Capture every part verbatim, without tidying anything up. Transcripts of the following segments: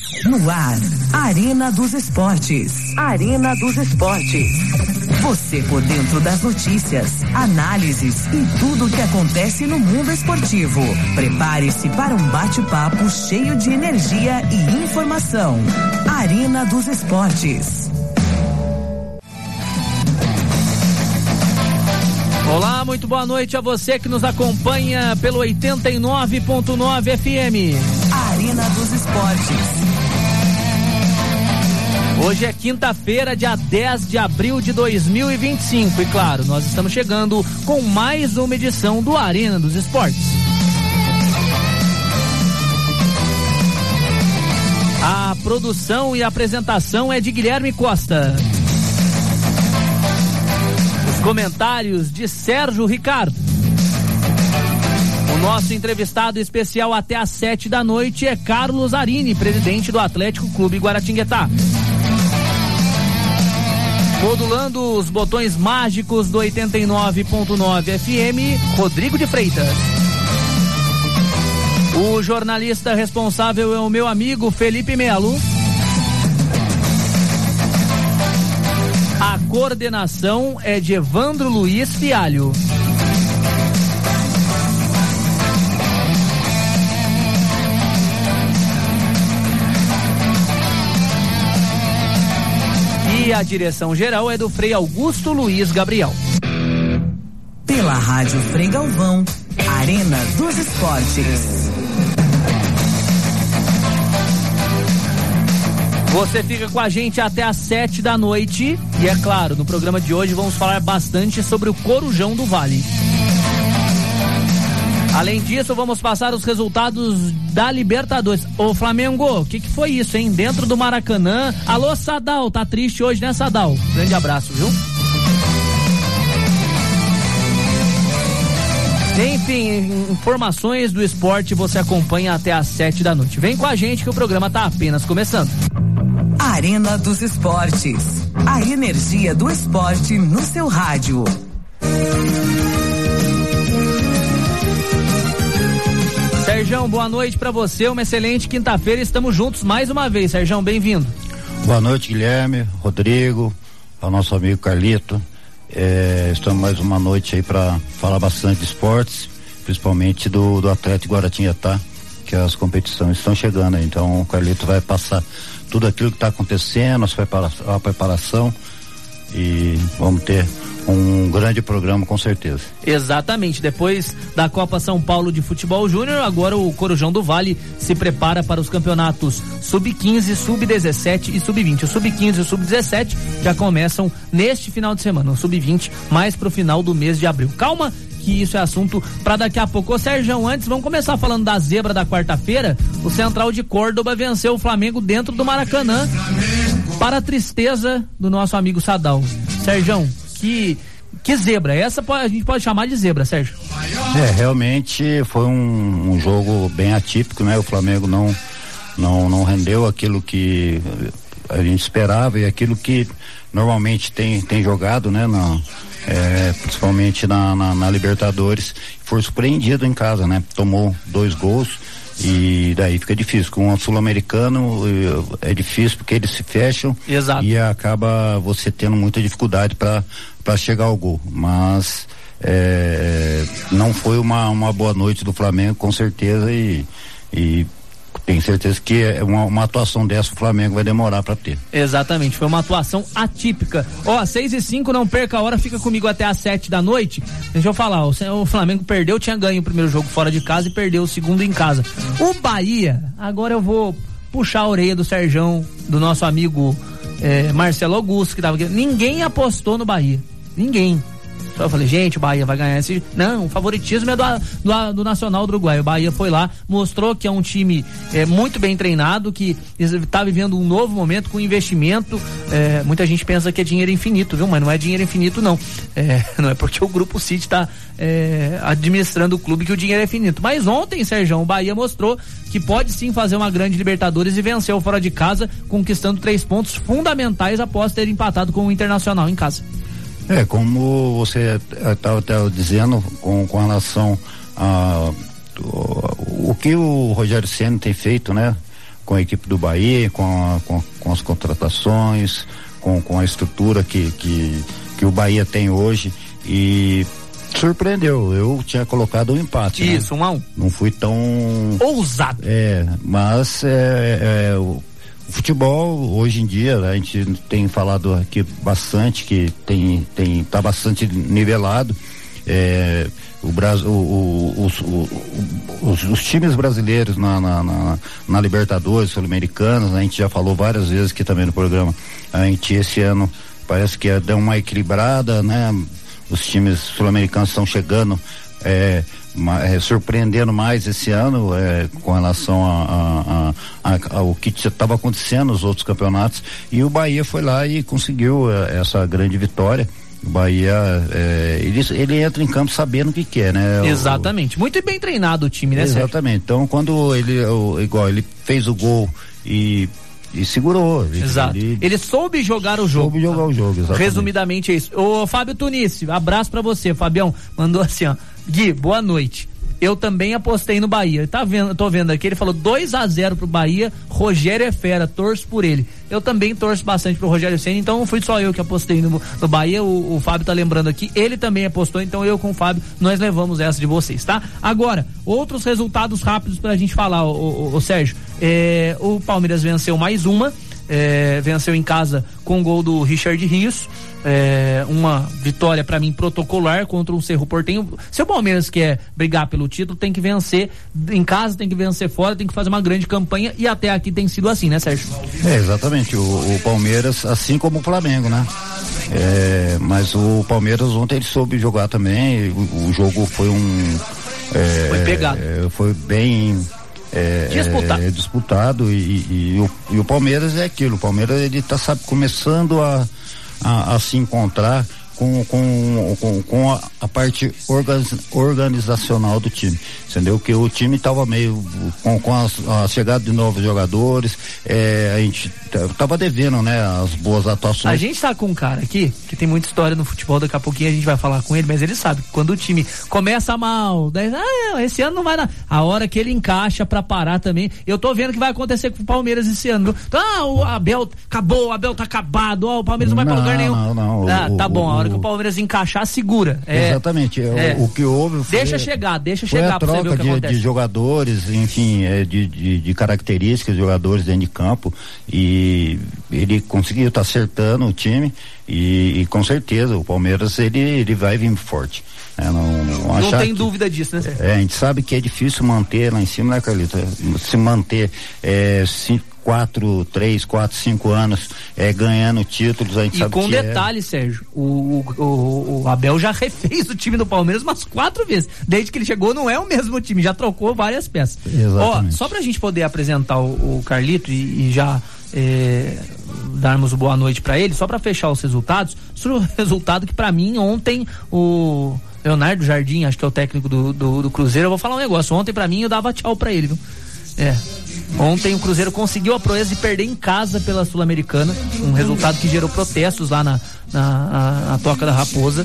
No ar, Arena dos Esportes. Arena dos Esportes. Você por dentro das notícias, análises e tudo o que acontece no mundo esportivo. Prepare-se para um bate-papo cheio de energia e informação. Arena dos Esportes. Olá, muito boa noite a você que nos acompanha pelo oitenta e nove ponto nove F M. Arena dos Esportes. Hoje é quinta-feira, dia dez de abril de dois mil e vinte e cinco. E claro, nós estamos chegando com mais uma edição do Arena dos Esportes. A produção e apresentação é de Guilherme Costa. Os comentários de Sérgio Ricardo. O nosso entrevistado especial até às sete da noite é Carlos Arini, presidente do Atlético Clube Guaratinguetá. Modulando os botões mágicos do oitenta e nove ponto nove F M, Rodrigo de Freitas. O jornalista responsável é o meu amigo Felipe Melo. A coordenação é de Evandro Luiz Fialho. E a direção geral é do Frei Augusto Luiz Gabriel. Pela Rádio Frei Galvão, Arena dos Esportes. Você fica com a gente até às sete da noite. E é claro, no programa de hoje vamos falar bastante sobre o Corujão do Vale. Além disso, vamos passar os resultados da Libertadores. Ô Flamengo, o que que foi isso, hein? Dentro do Maracanã. Alô, Sadal, tá triste hoje, né, Sadal? Grande abraço, viu? Enfim, informações do esporte você acompanha até às sete da noite. Vem com a gente que o programa tá apenas começando. Arena dos Esportes. A energia do esporte no seu rádio. Serjão, boa noite pra você, uma excelente quinta-feira, estamos juntos mais uma vez. Serjão, bem-vindo. Boa noite, Guilherme, Rodrigo, ao nosso amigo Carlito. É, estamos mais uma noite aí para falar bastante de esportes, principalmente do, do Atlético Guaratinguetá, que as competições estão chegando aí. Então o Carlito vai passar tudo aquilo que está acontecendo, a preparação, a preparação, e vamos ter um grande programa, com certeza. Exatamente, depois da Copa São Paulo de Futebol Júnior, agora o Corujão do Vale se prepara para os campeonatos sub quinze, sub dezessete e sub vinte. O sub quinze e o sub dezessete já começam neste final de semana, o sub vinte mais pro final do mês de abril. Calma, que isso é assunto para daqui a pouco. Ô Sérgio, antes vamos começar falando da zebra da quarta-feira. O Central de Córdoba venceu o Flamengo dentro do Maracanã, para a tristeza do nosso amigo Sadal. Sérgio, que que zebra, essa a gente pode chamar de zebra, Sérgio. É, realmente foi um, um jogo bem atípico, né? O Flamengo não, não, não rendeu aquilo que a gente esperava e aquilo que normalmente tem, tem jogado, né? Na, é, principalmente na, na, na Libertadores, foi surpreendido em casa, né? Tomou dois gols e daí fica difícil. Com o sul-americano é difícil porque eles se fecham. Exato. E acaba você tendo muita dificuldade para para chegar ao gol, mas é, não foi uma, uma boa noite do Flamengo, com certeza, e, e tenho certeza que uma, uma atuação dessa o Flamengo vai demorar para ter. Exatamente, foi uma atuação atípica. Ó, seis e cinco, não perca a hora, fica comigo até às sete da noite. Deixa eu falar, o, o Flamengo perdeu, tinha ganho o primeiro jogo fora de casa e perdeu o segundo em casa. O Bahia, agora eu vou puxar a orelha do Serjão, do nosso amigo é, Marcelo Augusto, que tava aqui. Ninguém apostou no Bahia. Ninguém. Só eu falei, gente, o Bahia vai ganhar esse. Não, o favoritismo é do, do, do Nacional do Uruguai. O Bahia foi lá, mostrou que é um time é, muito bem treinado, que está vivendo um novo momento com investimento. É, muita gente pensa que é dinheiro infinito, viu? Mas não é dinheiro infinito, não. É, não é porque o Grupo City está é, administrando o clube que o dinheiro é infinito. Mas ontem, Sérgio, o Bahia mostrou que pode sim fazer uma grande Libertadores e venceu fora de casa, conquistando três pontos fundamentais após ter empatado com o Internacional em casa. É, como você estava até dizendo, com, com relação a o, o que o Rogério Ceni tem feito, né? com a equipe do Bahia, com, a, com, com as contratações, com, com a estrutura que, que, que o Bahia tem hoje, e surpreendeu. Eu tinha colocado um empate. Isso, né? um a um. Não fui tão ousado. É, mas é, é, o, o futebol hoje em dia, né, a gente tem falado aqui bastante que tem, tem, tá bastante nivelado. É, o Brasil, o, o, os, o, os, os times brasileiros na, na, na, na Libertadores, Sul-Americanas, né, a gente já falou várias vezes aqui também no programa. A gente esse ano parece que deu uma equilibrada, né? Os times sul-americanos estão chegando, é, é, surpreendendo mais esse ano, é, com relação a, a, a, ao que estava acontecendo nos outros campeonatos, e o Bahia foi lá e conseguiu é, essa grande vitória. O Bahia, é, ele, ele entra em campo sabendo o que quer, né? Exatamente, o, muito bem treinado o time, né, exatamente, Sérgio? Então quando ele, o, igual, ele fez o gol e E segurou. Ele, Exato. Ele, ele soube jogar o jogo. Soube jogar o jogo, exatamente. Resumidamente é isso. Ô, Fábio Tunis, abraço pra você. Fabião mandou assim, ó. Gui, boa noite. Eu também apostei no Bahia. Tá vendo, tô vendo aqui, ele falou dois a zero pro Bahia. Rogério é fera, torço por ele. Eu também torço bastante pro Rogério Ceni, então não fui só eu que apostei no, no Bahia. O, o Fábio tá lembrando aqui, ele também apostou, então eu com o Fábio, nós levamos essa de vocês, tá? Agora, outros resultados rápidos pra gente falar, o, o, o Sérgio. É, o Palmeiras venceu mais uma. É, venceu em casa com o gol do Richard Rios, é, uma vitória pra mim protocolar contra um Cerro Porteño. Se o Palmeiras quer brigar pelo título, tem que vencer em casa, tem que vencer fora, tem que fazer uma grande campanha, e até aqui tem sido assim, né, Sérgio? É, exatamente, o, o Palmeiras, assim como o Flamengo, né? É, mas o Palmeiras ontem ele soube jogar também, o, o jogo foi um é, foi pegado, é, foi bem É, disputado, é, disputado e, e, e, o, e o Palmeiras é aquilo, o Palmeiras ele tá, sabe, começando a, a, a se encontrar com, com, com, com a, a parte organiz, organizacional do time, entendeu? Que o time tava meio com, com a, a chegada de novos jogadores, é, a gente tava devendo, né, as boas atuações. A gente tá com um cara aqui que tem muita história no futebol, daqui a pouquinho a gente vai falar com ele, mas ele sabe que quando o time começa mal, daí, ah, esse ano não vai dar, a hora que ele encaixa pra parar também, eu tô vendo que vai acontecer com o Palmeiras esse ano, viu? Ah, o Abel acabou, o Abel tá acabado, ó, o Palmeiras não vai não, pra lugar nenhum. Não, não, ah, o, tá bom, o, a hora que o Palmeiras encaixar, segura. É, exatamente, é. O, o que houve foi, deixa chegar, deixa foi chegar a pra você ver o que de, acontece. De jogadores, enfim, é, de, de, de características de jogadores dentro de campo, e ele conseguiu estar tá acertando o time, e, e com certeza o Palmeiras ele, ele vai vir forte. É, não não, não tem que, dúvida disso, né, Sérgio? É, a gente sabe que é difícil manter lá em cima, né, Carlito? Se manter é, cinco, quatro, três, quatro, cinco anos é, ganhando títulos, a gente e sabe com que detalhe, é... Sérgio, o, o, o Abel já refez o time do Palmeiras umas quatro vezes. Desde que ele chegou, não é o mesmo time, já trocou várias peças. Exatamente. Ó, só pra gente poder apresentar o, o Carlito e, e já é, darmos boa noite pra ele, só pra fechar os resultados, o resultado que pra mim ontem o Leonardo Jardim, acho que é o técnico do, do, do Cruzeiro, eu vou falar um negócio, ontem pra mim eu dava tchau pra ele, viu? É, ontem o Cruzeiro conseguiu a proeza de perder em casa pela Sul-Americana, um resultado que gerou protestos lá na, na, na, na Toca da Raposa,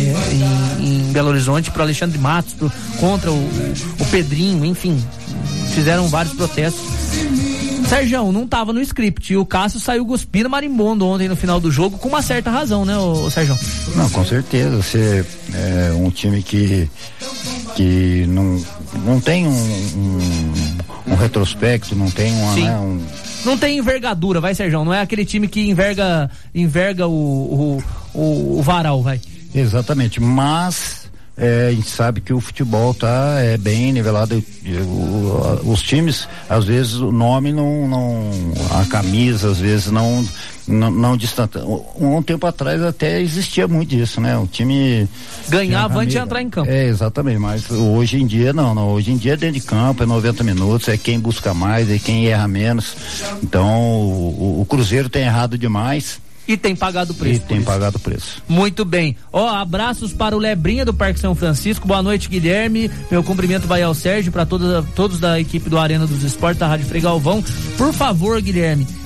é, em, em Belo Horizonte, pro Alexandre Matos, pro, contra o, o Pedrinho, enfim, fizeram vários protestos. Sérgio, não tava no script, e o Cássio saiu cuspindo marimbondo ontem no final do jogo, com uma certa razão, né, o Sérgio? Não, com certeza, você é um time que que não, não tem um, um, um retrospecto, não tem uma, né, um... Não tem envergadura, vai, Sérgio, não é aquele time que enverga, enverga o, o, o, o varal, vai. Exatamente, mas é, a gente sabe que o futebol tá é, bem nivelado, o, os times, às vezes o nome não, não a camisa, às vezes não não, não distante. Um, um tempo atrás até existia muito disso, né? O time ganhava antes de entrar em campo. É, exatamente, mas hoje em dia não, não, hoje em dia é dentro de campo, é noventa minutos, é quem busca mais, é quem erra menos. Então o, o Cruzeiro tem errado demais. E tem pagado o preço. E tem pagado o preço. Muito bem. Ó, abraços para o Lebrinha do Parque São Francisco. Boa noite, Guilherme. Meu cumprimento vai ao Sérgio, para todos, todos da equipe do Arena dos Esportes, da Rádio Frei Galvão. Por favor, Guilherme,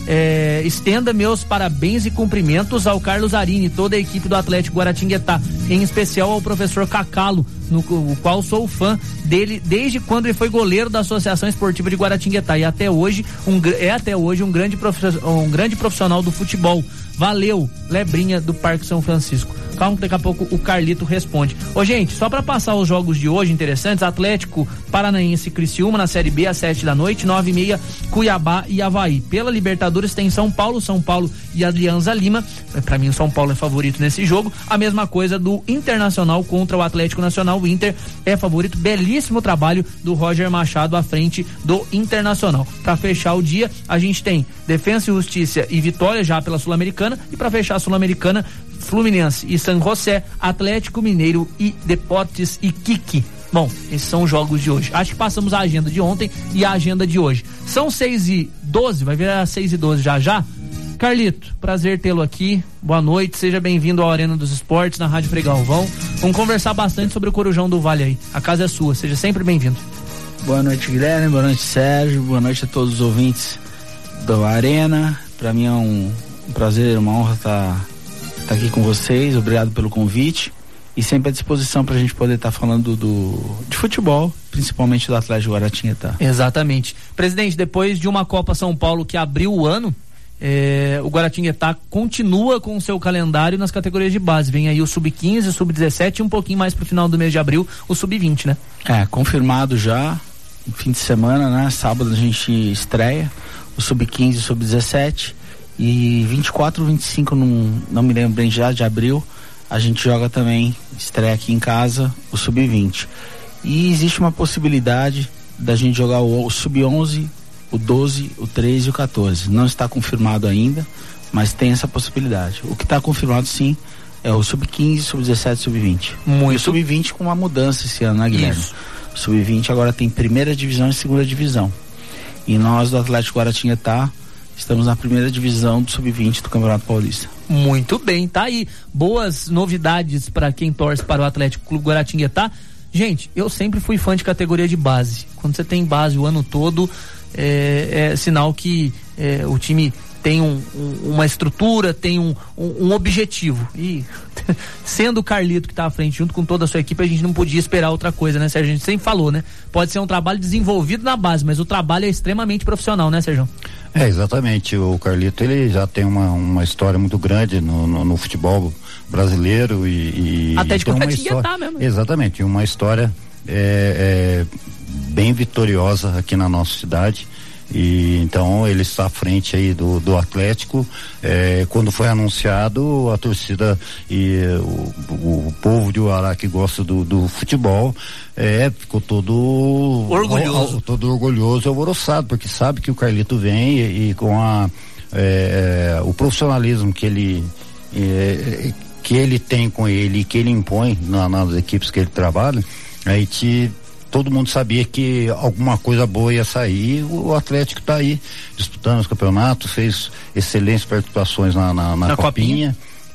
É, estenda meus parabéns e cumprimentos ao Carlos Arini e toda a equipe do Atlético Guaratinguetá, em especial ao professor Cacalo, no o qual sou fã dele desde quando ele foi goleiro da Associação Esportiva de Guaratinguetá e até hoje um, é até hoje um grande, um grande profissional do futebol. Valeu, Lebrinha do Parque São Francisco. Calma que daqui a pouco o Carlito responde. Ô gente, só pra passar os jogos de hoje interessantes: Atlético Paranaense e Criciúma na Série B às sete da noite, nove e meia Cuiabá e Avaí. Pela Libertadores tem São Paulo, São Paulo e Alianza Lima. Pra mim o São Paulo é favorito nesse jogo. A mesma coisa do Internacional contra o Atlético Nacional. O Inter é favorito. Belíssimo trabalho do Roger Machado à frente do Internacional. Pra fechar o dia, a gente tem Defensa e Justiça e Vitória já pela Sul-Americana, e pra fechar a Sul-Americana, Fluminense e San José, Atlético Mineiro e Deportes e Iquique. Bom, esses são os jogos de hoje. Acho que passamos a agenda de ontem e a agenda de hoje. São seis e doze, vai virar seis e doze já já. Carlito, prazer tê-lo aqui. Boa noite, seja bem-vindo ao Arena dos Esportes, na Rádio Frei Galvão. Vamos conversar bastante sobre o Corujão do Vale aí. A casa é sua, seja sempre bem-vindo. Boa noite, Guilherme. Boa noite, Sérgio. Boa noite a todos os ouvintes do Arena. Para mim é um, um prazer, uma honra estar tá aqui com vocês. Obrigado pelo convite e sempre à disposição para a gente poder estar tá falando do, de futebol, principalmente do Atlético Guaratinguetá. Exatamente. Presidente, depois de uma Copa São Paulo que abriu o ano, é, o Guaratinguetá continua com o seu calendário nas categorias de base. Vem aí o sub quinze, o sub dezessete e um pouquinho mais pro final do mês de abril, o sub vinte, né? É, confirmado já, fim de semana, né? Sábado a gente estreia o sub quinze, o sub dezessete. E vinte e quatro, vinte e cinco, não, não me lembro bem já, de abril, a gente joga também, estreia aqui em casa, o sub vinte. E existe uma possibilidade da gente jogar o, o sub onze, o doze, o treze e o quatorze. Não está confirmado ainda, mas tem essa possibilidade. O que está confirmado sim é o sub quinze, sub dezessete, sub vinte. Muito. E o sub vinte com uma mudança esse ano, né, Guilherme? Isso. O sub vinte agora tem primeira divisão e segunda divisão. E nós do Atlético Guaratinguetá estamos na primeira divisão do sub vinte do Campeonato Paulista. Muito bem, tá aí. Boas novidades para quem torce para o Atlético Clube Guaratinguetá. Gente, eu sempre fui fã de categoria de base. Quando você tem base o ano todo, é, é sinal que é, o time tem um, um, uma estrutura, tem um, um, um objetivo. E sendo o Carlito que está à frente, junto com toda a sua equipe, a gente não podia esperar outra coisa, né, Sérgio? A gente sempre falou, né? Pode ser um trabalho desenvolvido na base, mas o trabalho é extremamente profissional, né, Sérgio? É, exatamente. O Carlito, ele já tem uma, uma história muito grande no, no, no futebol brasileiro e... e até de Guaratinguetá mesmo. Exatamente, uma história é, é, bem vitoriosa aqui na nossa cidade. E então ele está à frente aí do, do Atlético. É, quando foi anunciado, a torcida e o, o, o povo de Uará que gosta do, do futebol é, ficou todo orgulhoso, o, todo orgulhoso e alvoroçado, porque sabe que o Carlito vem e, e com a, é, o profissionalismo que ele é, que ele tem com ele e que ele impõe na, nas equipes que ele trabalha, aí te todo mundo sabia que alguma coisa boa ia sair. O Atlético está aí disputando os campeonatos, fez excelentes participações na, na, na, na copinha. copinha.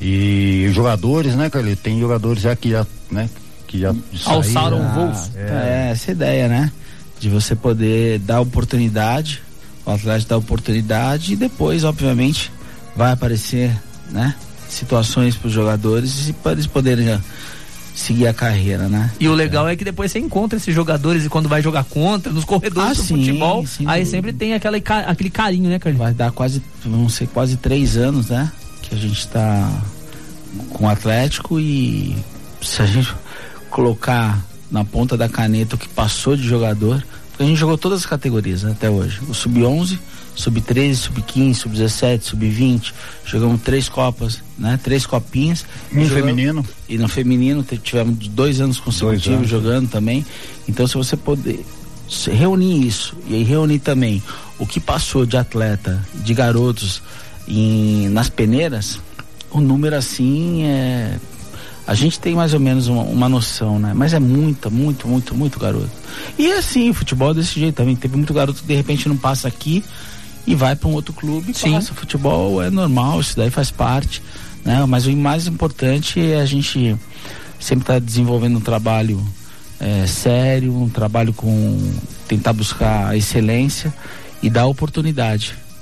E jogadores, né, Carlito? Tem jogadores já que já, né, que já alçaram ah, voos. É. é essa ideia, né? De você poder dar oportunidade, o Atlético dá oportunidade e depois, obviamente, vai aparecer, né, situações para os jogadores e para eles poderem já seguir a carreira, né? E o legal é. é que depois você encontra esses jogadores e quando vai jogar contra, nos corredores ah, do sim, futebol, sim, aí sempre tem aquela, aquele carinho, né, Carlinhos? Vai dar quase, vão ser quase três anos, né? Que a gente tá com o Atlético e se a gente colocar na ponta da caneta o que passou de jogador, porque a gente jogou todas as categorias, né, até hoje. O sub onze, sub treze, sub quinze, sub dezessete, sub vinte, jogamos três copas, né? Três copinhas. E no feminino? E no feminino tivemos dois anos consecutivos dois anos. jogando também. Então, se você poder reunir isso e aí reunir também o que passou de atleta, de garotos em, nas peneiras, o número assim é... A gente tem mais ou menos uma, uma noção, né? Mas é muita, muito, muito, muito garoto. E assim, o futebol é desse jeito também. Teve muito garoto que de repente não passa aqui e vai para um outro clube e Sim. passa. Futebol é normal, isso daí faz parte, né? Mas o mais importante é a gente sempre estar tá desenvolvendo um trabalho é, sério, um trabalho com tentar buscar a excelência e dar oportunidade,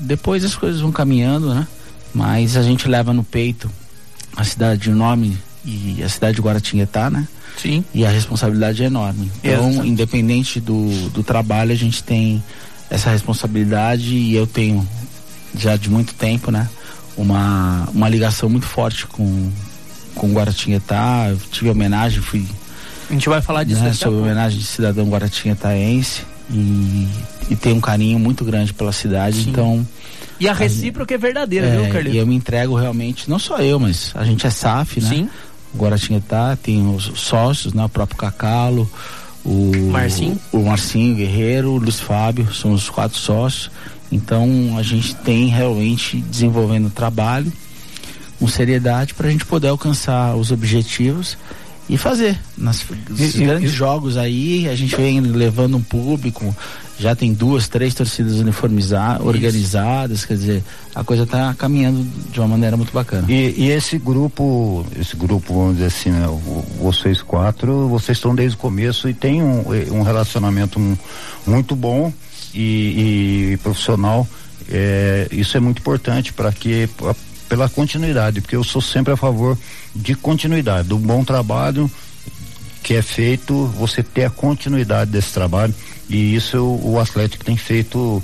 depois as coisas vão caminhando, né? Mas a gente leva no peito a cidade enorme e a cidade de Guaratinguetá, né? Sim. E a responsabilidade é enorme. Então, Exato. independente do, do trabalho, a gente tem essa responsabilidade e eu tenho já de muito tempo, né? Uma, uma ligação muito forte com, com Guaratinguetá. Eu tive homenagem, fui... A gente vai falar disso, né, sobre homenagem de cidadão guaratinguetaense e, e tem um carinho muito grande pela cidade. Sim. Então... E a recíproca a, é verdadeira, é, viu, Carlito? E eu me entrego realmente, não só eu, mas a gente é S A F, né? Sim. Guaratinguetá tem os sócios, né? O próprio Cacalo, o Marcinho, o Marcinho Guerreiro, o Luiz Fábio, são os quatro sócios. Então a gente tem realmente desenvolvendo o trabalho com seriedade para a gente poder alcançar os objetivos e fazer. Nas e, grandes e, jogos aí, a gente vem levando um público, já tem duas, três torcidas uniformizadas, organizadas, quer dizer, a coisa está caminhando de uma maneira muito bacana. E, e esse grupo, esse grupo, vamos dizer assim, né, vocês quatro, vocês estão desde o começo e tem um, um relacionamento muito bom e, e profissional. É, isso é muito importante para que a, pela continuidade, porque eu sou sempre a favor de continuidade, do bom trabalho que é feito, você ter a continuidade desse trabalho, e isso o, o Atlético tem feito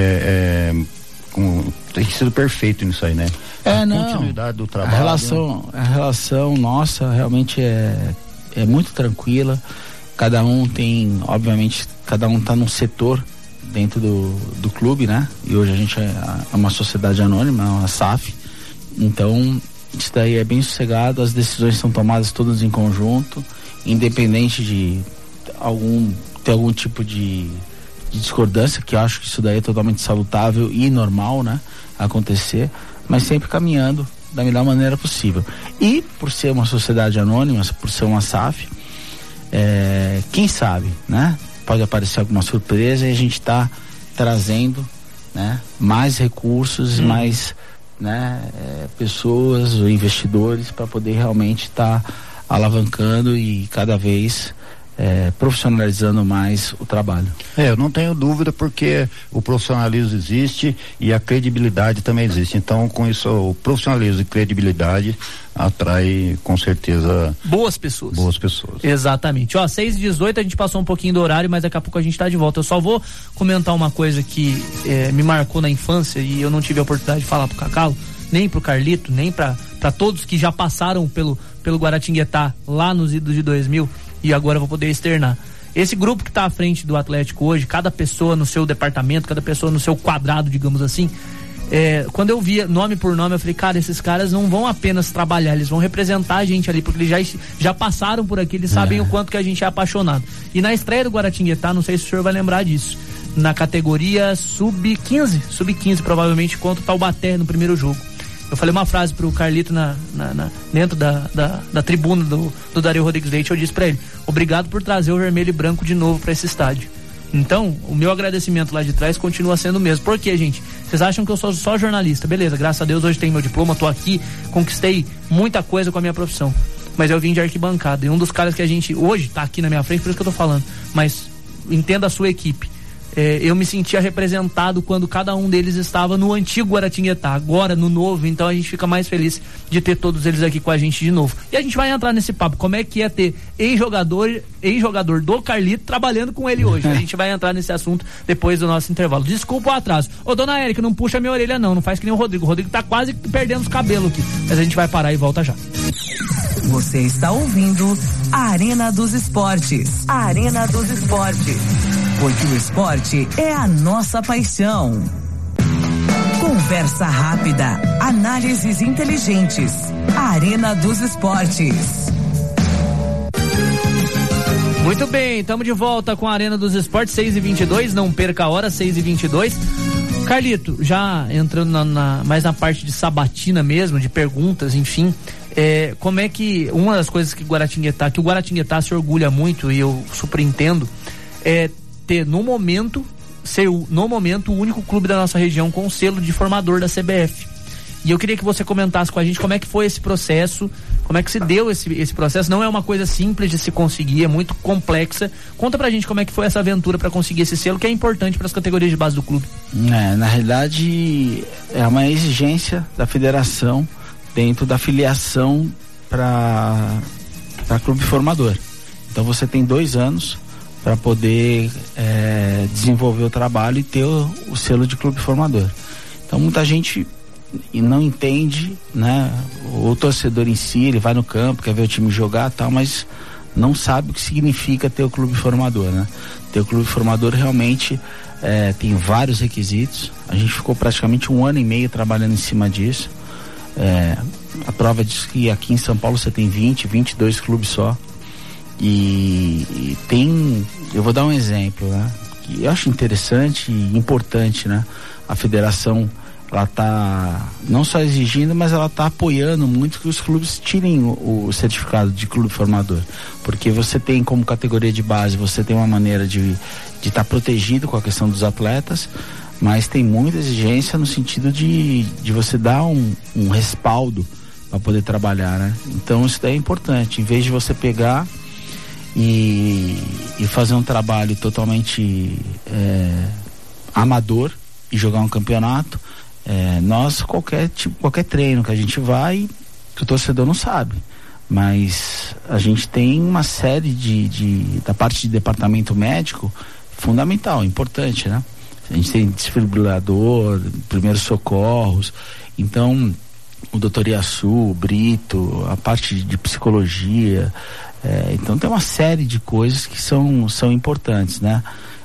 é, é, com, tem sido perfeito nisso aí, né? É, a não, continuidade do trabalho. A relação, a relação nossa realmente é, é muito tranquila, cada um tem, obviamente, cada um tá num setor dentro do, do clube, né? E hoje a gente é, é uma sociedade anônima, uma S A F, então isso daí é bem sossegado, as decisões são tomadas todas em conjunto, independente de algum ter algum tipo de, de discordância, que eu acho que isso daí é totalmente salutável e normal, né? Acontecer, mas sempre caminhando da melhor maneira possível. E por ser uma sociedade anônima, por ser uma S A F, é, quem sabe, né? Pode aparecer alguma surpresa e a gente está trazendo, né? Mais recursos, hum. mais, né? É, pessoas, investidores, para poder realmente estar tá alavancando e cada vez é, profissionalizando mais o trabalho. É, eu não tenho dúvida, porque o profissionalismo existe e a credibilidade também existe. Então, com isso, o profissionalismo e credibilidade atrai, com certeza, boas pessoas. Boas pessoas. Exatamente. Ó, seis e dezoito, a gente passou um pouquinho do horário, mas daqui a pouco a gente tá de volta. Eu só vou comentar uma coisa que é, me marcou na infância e eu não tive a oportunidade de falar pro Cacalo, nem pro Carlito, nem pra, pra todos que já passaram pelo, pelo Guaratinguetá lá nos idos de dois mil, e agora eu vou poder externar. Esse grupo que tá à frente do Atlético hoje, cada pessoa no seu departamento, cada pessoa no seu quadrado, digamos assim, é, quando eu via nome por nome, eu falei, cara, esses caras não vão apenas trabalhar, eles vão representar a gente ali, porque eles já, já passaram por aqui, eles é. sabem o quanto que a gente é apaixonado. E na estreia do Guaratinguetá, não sei se o senhor vai lembrar disso, na categoria sub quinze, sub quinze provavelmente, contra o Taubaté no primeiro jogo. Eu falei uma frase pro Carlito na, na, na, dentro da, da, da tribuna do, do Dario Rodrigues Leite. Eu disse pra ele, obrigado por trazer o vermelho e branco de novo pra esse estádio. Então, o meu agradecimento lá de trás continua sendo o mesmo. Por quê, gente? Vocês acham que eu sou só jornalista? Beleza, graças a Deus hoje tenho meu diploma, tô aqui, conquistei muita coisa com a minha profissão. Mas eu vim de arquibancada. E um dos caras que a gente hoje tá aqui na minha frente, por isso que eu tô falando. Mas entenda a sua equipe. É, eu me sentia representado quando cada um deles estava no antigo Guaratinguetá, agora no novo, então a gente fica mais feliz de ter todos eles aqui com a gente de novo. E a gente vai entrar nesse papo, como é que é ter ex-jogador, ex-jogador do Carlito trabalhando com ele hoje. A gente vai entrar nesse assunto depois do nosso intervalo. Desculpa o atraso. Ô, dona Érica, não puxa minha orelha não, não faz que nem o Rodrigo. O Rodrigo tá quase perdendo os cabelos aqui, mas a gente vai parar e volta já. Você está ouvindo a Arena dos Esportes. A Arena dos Esportes. Porque o esporte é a nossa paixão. Conversa rápida, análises inteligentes. Arena dos Esportes. Muito bem, estamos de volta com a Arena dos Esportes, seis e vinte e dois, não perca a hora, seis e vinte e dois. Carlito, já entrando na, na, mais na parte de sabatina mesmo, de perguntas, enfim, é, como é que, uma das coisas que Guaratinguetá, que o Guaratinguetá se orgulha muito, e eu super entendo, é ter no momento, ser no momento o único clube da nossa região com selo de formador da C B F. E eu queria que você comentasse com a gente como é que foi esse processo, Como é que se deu esse, esse processo? Não é uma coisa simples de se conseguir, é muito complexa. Conta pra gente como é que foi essa aventura para conseguir esse selo, que é importante para as categorias de base do clube. É, na realidade, é uma exigência da federação dentro da filiação para clube formador. Então você tem dois anos para poder é, desenvolver o trabalho e ter o, o selo de clube formador. Então muita gente não entende, né? O torcedor em si, ele vai no campo, quer ver o time jogar, tal, mas não sabe o que significa ter o clube formador, né? Ter o clube formador realmente é, tem vários requisitos. A gente ficou praticamente um ano e meio trabalhando em cima disso. É, a prova diz que aqui em São Paulo você tem vinte, vinte e dois clubes só. E, e tem, eu vou dar um exemplo, né? Que eu acho interessante e importante, né? A federação, ela tá não só exigindo, mas ela tá apoiando muito que os clubes tirem o, o certificado de clube formador, porque você tem como categoria de base, você tem uma maneira de de estar tá protegido com a questão dos atletas, mas tem muita exigência no sentido de, de você dar um, um respaldo para poder trabalhar, né? Então isso daí é importante, em vez de você pegar e, e fazer um trabalho totalmente é, amador e jogar um campeonato, é, nós, qualquer tipo, qualquer treino que a gente vai, que o torcedor não sabe, mas a gente tem uma série de, de da parte de departamento médico fundamental, importante, né? A gente tem desfibrilador, primeiros socorros, então o doutor Iaçu, o Brito, a parte de psicologia, é, então tem uma série de coisas que são, são importantes, né?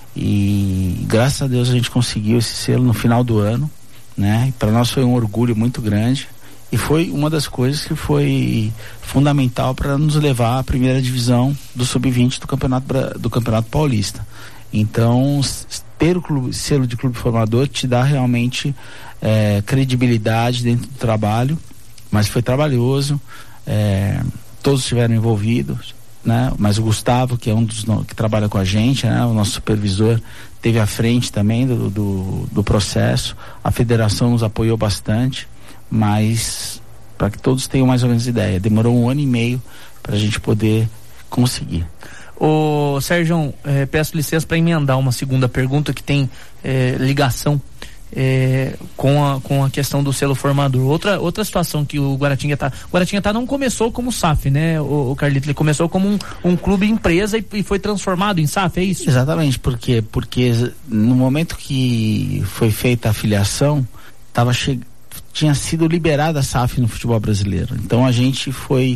E graças a Deus a gente conseguiu esse selo no final do ano, né? E para nós foi um orgulho muito grande e foi uma das coisas que foi fundamental para nos levar à primeira divisão do sub vinte do campeonato, do campeonato paulista. Então ter o clube, selo de clube formador te dá realmente é, credibilidade dentro do trabalho, mas foi trabalhoso, é, todos estiveram envolvidos, né? Mas o Gustavo, que é um dos no, que trabalha com a gente, né? O nosso supervisor, teve à frente também do, do, do processo. A federação nos apoiou bastante, mas para que todos tenham mais ou menos ideia, demorou um ano e meio para a gente poder conseguir. Ô Sérgio, eh, peço licença para emendar uma segunda pergunta que tem eh, ligação É, com, a, com a questão do selo formador. Outra, outra situação que o Guaratinguetá, o Guaratinguetá não começou como S A F, né, o, o Carlito, ele começou como um, um clube empresa e, e foi transformado em S A F, é isso? Exatamente, porque, porque no momento que foi feita a filiação, tava che... tinha sido liberada a S A F no futebol brasileiro. Então a gente foi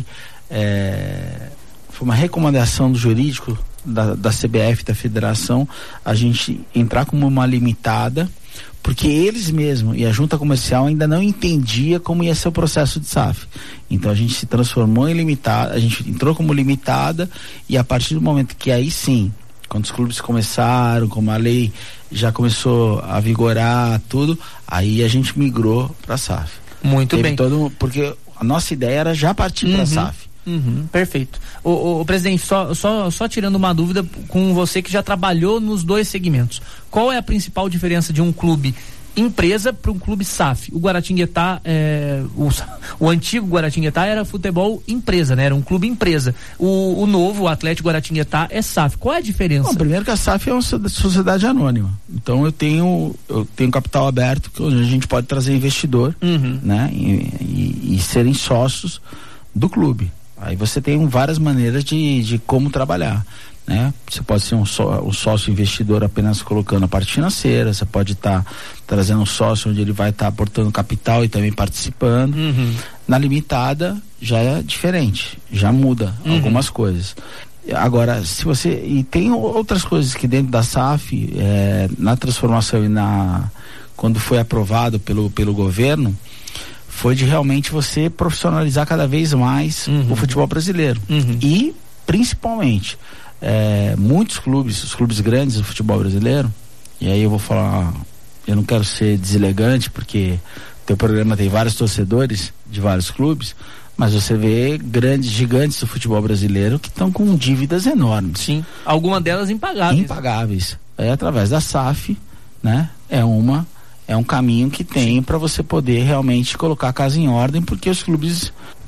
é, foi uma recomendação do jurídico da, da C B F, da federação, a gente entrar como uma limitada, porque eles mesmos e a junta comercial ainda não entendia como ia ser o processo de S A F. Então a gente se transformou em limitada, a gente entrou como limitada, e a partir do momento que aí sim, quando os clubes começaram, como a lei já começou a vigorar tudo, aí a gente migrou para a S A F. Muito Teve bem. Todo, porque a nossa ideia era já partir uhum. para a S A F. Uhum, perfeito. O, o, o presidente, só, só, só tirando uma dúvida com você que já trabalhou nos dois segmentos. Qual é a principal diferença de um clube empresa para um clube S A F? O Guaratinguetá, é, o, o antigo Guaratinguetá era futebol empresa, né? Era um clube empresa. O, o novo, o Atlético Guaratinguetá, é S A F. Qual é a diferença? Bom, primeiro que a S A F é uma sociedade anônima. Então eu tenho, eu tenho capital aberto, que a gente pode trazer investidor, uhum. né? E, e, e serem sócios do clube. Aí você tem várias maneiras de, de como trabalhar, né? Você pode ser um, só, um sócio investidor apenas colocando a parte financeira, você pode estar tá trazendo um sócio onde ele vai estar tá aportando capital e também participando. Uhum. Na limitada já é diferente, já muda uhum. algumas coisas. Agora, se você, e tem outras coisas que dentro da S A F, é, na transformação e na, quando foi aprovado pelo, pelo governo, foi de realmente você profissionalizar cada vez mais uhum. o futebol brasileiro. Uhum. E, principalmente, é, muitos clubes, os clubes grandes do futebol brasileiro, e aí eu vou falar, eu não quero ser deselegante, porque teu programa tem vários torcedores de vários clubes, mas você vê grandes, gigantes do futebol brasileiro que estão com dívidas enormes. Sim, algumas delas impagáveis. Impagáveis. É através da S A F, né? É uma... É um caminho que tem para você poder realmente colocar a casa em ordem, porque os clubes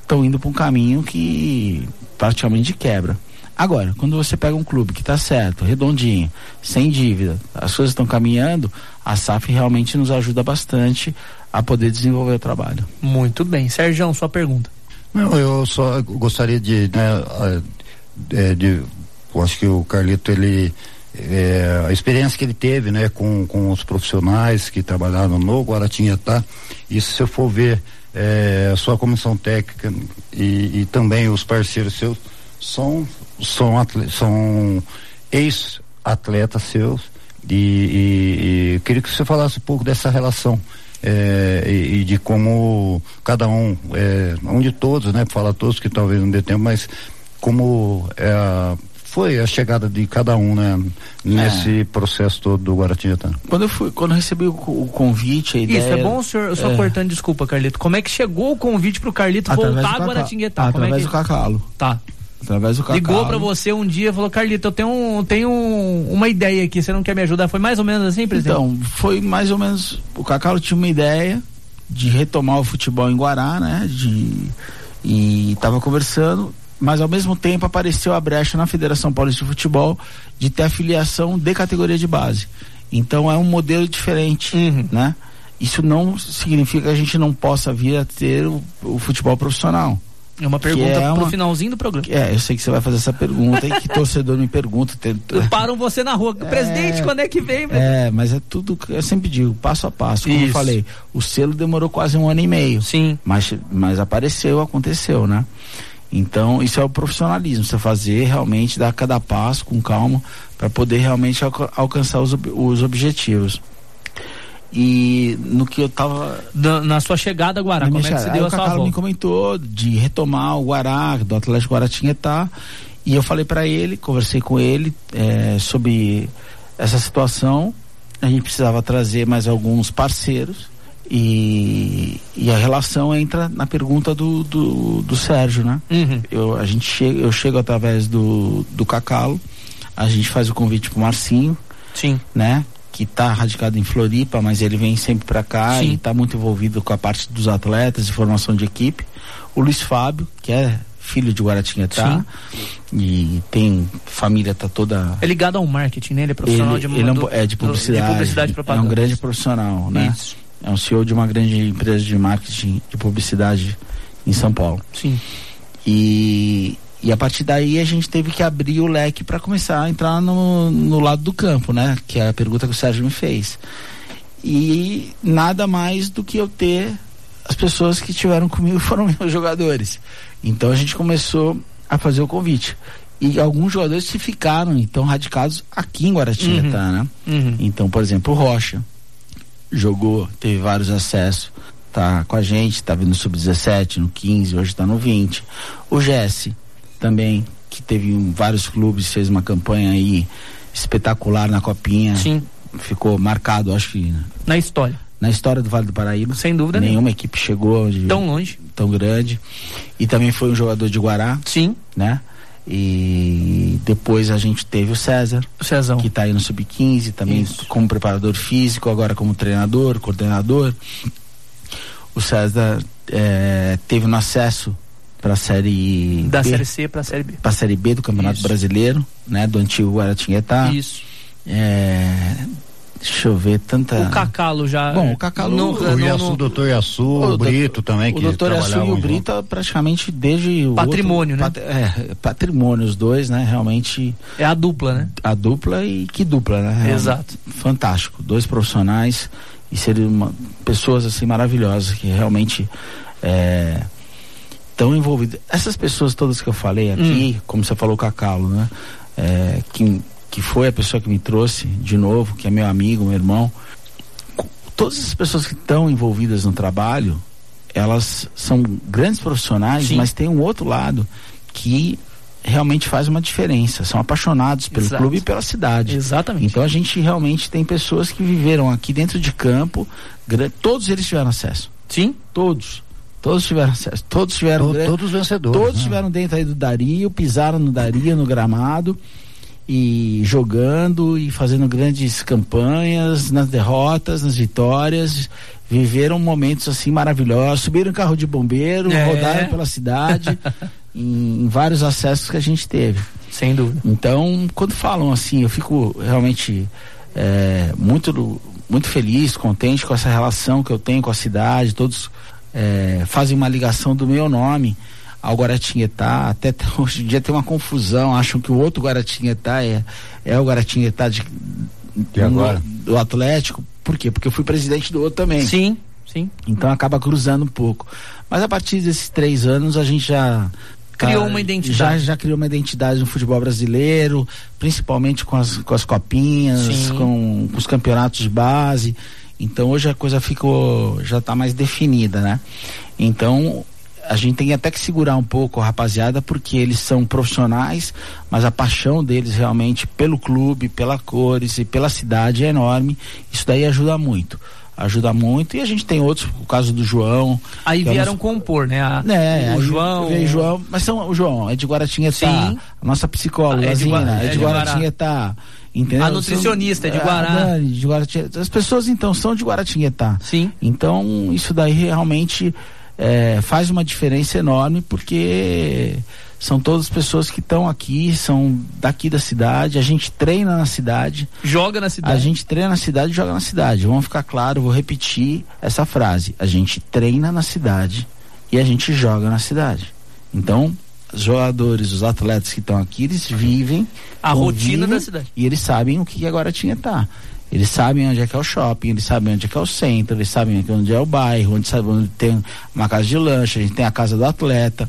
estão indo para um caminho que praticamente quebra. Agora, quando você pega um clube que está certo, redondinho, sem dívida, as coisas estão caminhando, a S A F realmente nos ajuda bastante a poder desenvolver o trabalho. Muito bem. Sérgio, sua pergunta. Não, eu só gostaria de, né, é, de, eu acho que o Carlito, ele, é, a experiência que ele teve, né, com, com os profissionais que trabalharam no Guaratinguetá, e se eu for ver é, a sua comissão técnica e, e também os parceiros seus, são são, atleta, são ex-atletas seus, e, e, e queria que você falasse um pouco dessa relação é, e, e de como cada um, é, um de todos, né, falar todos que talvez não dê tempo, mas como é, foi a chegada de cada um, né, nesse é. processo todo do Guaratinguetá. Quando eu fui, quando eu recebi o, o convite, a ideia... Isso, é bom o senhor, só é. cortando, desculpa, Carlito, como é que chegou o convite pro Carlito Através voltar a Guaratinguetá? Através como é que... do Cacalo. Tá. Através do Cacalo. Ligou pra você um dia e falou: Carlito, eu tenho, um, tenho um, uma ideia aqui, você não quer me ajudar? Foi mais ou menos assim, presidente? Então, foi mais ou menos, o Cacalo tinha uma ideia de retomar o futebol em Guará, né, de, e tava conversando, mas ao mesmo tempo apareceu a brecha na Federação Paulista de Futebol de ter afiliação de categoria de base. Então é um modelo diferente, uhum. né? Isso não significa que a gente não possa vir a ter o, o futebol profissional. É uma pergunta é pro uma, finalzinho do programa. É, eu sei que você vai fazer essa pergunta e que torcedor me pergunta. Tenta... Param você na rua. É, presidente, quando é que vem? É, mas é tudo, eu sempre digo, passo a passo. Como Isso. eu falei, o selo demorou quase um ano e meio. Sim. Mas, mas apareceu, aconteceu, né? Então, isso é o profissionalismo, você fazer realmente, dar cada passo com calma, para poder realmente alca- alcançar os, ob- os objetivos. E no que eu tava... Na, na sua chegada a Guará, como é que você deu a sua volta? O Cacalo me comentou de retomar o Guará, do Atlético Guaratinguetá, e eu falei para ele, conversei com ele é, sobre essa situação. A gente precisava trazer mais alguns parceiros, e, e a relação entra na pergunta do, do, do Sérgio, né? Uhum. Eu, a gente chega, eu chego através do, do Cacalo, a gente faz o convite pro Marcinho, Sim. né? Que está radicado em Floripa, mas ele vem sempre para cá Sim. e está muito envolvido com a parte dos atletas e formação de equipe. O Luiz Fábio, que é filho de Guaratinguetá e tem família, tá toda... É ligado ao marketing, né? Ele é profissional ele, de, ele do, é de publicidade, de publicidade é um grande profissional, né? Isso. É um C E O de uma grande empresa de marketing de publicidade em São Paulo. Sim. E... E a partir daí a gente teve que abrir o leque para começar a entrar no, no lado do campo, né? Que é a pergunta que o Sérgio me fez. E nada mais do que eu ter as pessoas que estiveram comigo foram meus jogadores. Então a gente começou a fazer o convite. E alguns jogadores que ficaram, então, radicados aqui em Guaratinguetá, uhum. né? Uhum. Então, por exemplo, o Rocha jogou, teve vários acessos, tá com a gente, tá vindo no sub dezessete, no quinze, hoje tá no vinte. O Jesse também, que teve em vários clubes, fez uma campanha aí espetacular na Copinha. Sim. Ficou marcado, acho que na história. Na história do Vale do Paraíba. Sem dúvida nenhuma. Nenhuma equipe chegou de, tão longe, tão grande. E também foi um jogador de Guará. Sim. Né? E depois a gente teve o César, o Cezão, que está aí no sub quinze, também Isso. como preparador físico, agora como treinador, coordenador. O César é, teve no acesso para a série da B, série C para a série B, para a série B do Campeonato Isso. Brasileiro, né, do antigo Guaratinguetá. Isso. É, deixa eu ver tanta. O Cacalo já. Bom, o Cacalo. No, o no, Iaçu, no... doutor Iaçu, o, o Brito também. O doutor Iaçu e o Brito praticamente desde o patrimônio, outro, né? Pat, é, patrimônio os dois, né? Realmente. É a dupla, né? A dupla e que dupla, né? Realmente, exato. Fantástico, dois profissionais e seriam uma, pessoas assim maravilhosas que realmente é, estão envolvidas. Essas pessoas todas que eu falei aqui, hum. como você falou, o Cacalo, né? É, que, que foi a pessoa que me trouxe de novo, que é meu amigo, meu irmão. Todas as pessoas que estão envolvidas no trabalho, elas são grandes profissionais, Sim. mas tem um outro lado que realmente faz uma diferença, são apaixonados pelo Exato. clube e pela cidade. Exatamente. Então a gente realmente tem pessoas que viveram aqui dentro de campo, todos eles tiveram acesso. Sim, todos. Todos tiveram acesso, todos tiveram to, todos vencedores. Todos né? estiveram dentro aí do Dario, pisaram no Dario, no gramado. e jogando e fazendo grandes campanhas nas derrotas, nas vitórias, viveram momentos assim maravilhosos, subiram em carro de bombeiro, é. rodaram pela cidade em, em vários acessos que a gente teve. Sem dúvida. Então, quando falam assim, eu fico realmente é, muito, muito feliz, contente com essa relação que eu tenho com a cidade. Todos é, fazem uma ligação do meu nome ao Guaratinguetá. Até hoje em dia tem uma confusão, acham que o outro Guaratinguetá é, é o Guaratinguetá de, de agora? do Atlético. Por quê? Porque eu fui presidente do outro também. Sim, sim. Então acaba cruzando um pouco. Mas a partir desses três anos a gente já criou uma identidade. Já, já criou uma identidade no futebol brasileiro, principalmente com as, com as copinhas, com, com os campeonatos de base. Então hoje a coisa ficou, já está mais definida, né? Então a gente tem até que segurar um pouco a rapaziada, porque eles são profissionais, mas a paixão deles realmente pelo clube, pela cores e pela cidade é enorme. Isso daí ajuda muito. Ajuda muito, e a gente tem outros, o caso do João. Aí vieram é um... compor, né? A, é, o João. Veio João, mas são, o João é de Guaratinguetá, a nossa psicóloga, é a Zina, é, é de Guaratinguetá. Entendeu? A nutricionista são, é de Guará. A Dani, de Guaratinguetá. As pessoas então são de Guaratinguetá. Sim. Então isso daí realmente é, faz uma diferença enorme, porque são todas pessoas que estão aqui, são daqui da cidade, a gente treina na cidade. Joga na cidade. A gente treina na cidade e joga na cidade. Vamos ficar claro, vou repetir essa frase. A gente treina na cidade e a gente joga na cidade. Então, os jogadores, os atletas que estão aqui, eles vivem a rotina da cidade. E eles sabem o que agora tinha tá. Eles sabem onde é que é o shopping, eles sabem onde é que é o centro, eles sabem onde é o bairro, onde sabe onde tem uma casa de lanche, a gente tem a casa do atleta.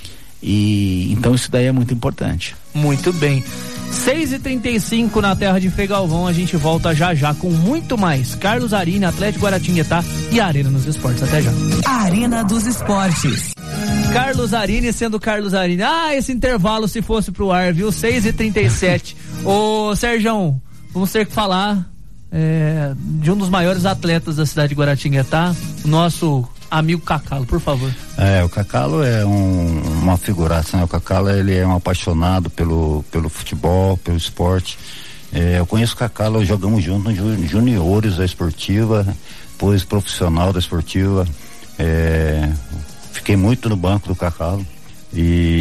E então isso daí é muito importante. Muito bem. seis e trinta e cinco na terra de Frei Galvão, a gente volta já já com muito mais. Carlos Arini, Atlético Guaratinguetá e Arena nos Esportes. Até já. Arena dos Esportes. Carlos Arini sendo Carlos Arini. Ah, esse intervalo se fosse pro ar, viu? seis e trinta e sete. Ô, Sérgio, vamos ter que falar é, de um dos maiores atletas da cidade de Guaratinguetá, o nosso amigo Cacalo, por favor. É, o Cacalo é um, uma figuraça, né? O Cacalo, ele é um apaixonado pelo, pelo futebol, pelo esporte. É, eu conheço o Cacalo, jogamos juntos nos juniores da esportiva, depois profissional da esportiva. É, fiquei muito no banco do Cacalo e,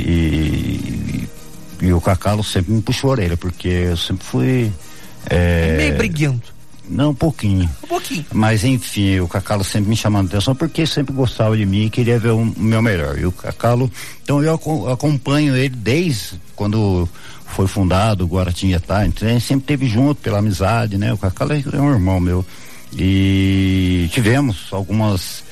e, e, e o Cacalo sempre me puxou a orelha, porque eu sempre fui é, meio briguento. Não, um pouquinho. Um pouquinho. Mas enfim, o Cacalo sempre me chamando a atenção, porque sempre gostava de mim e queria ver o, o meu melhor. E o Cacalo, então eu acompanho ele desde quando foi fundado o Guaratinguetá, então ele sempre esteve junto pela amizade, né? O Cacalo é um irmão meu. E tivemos algumas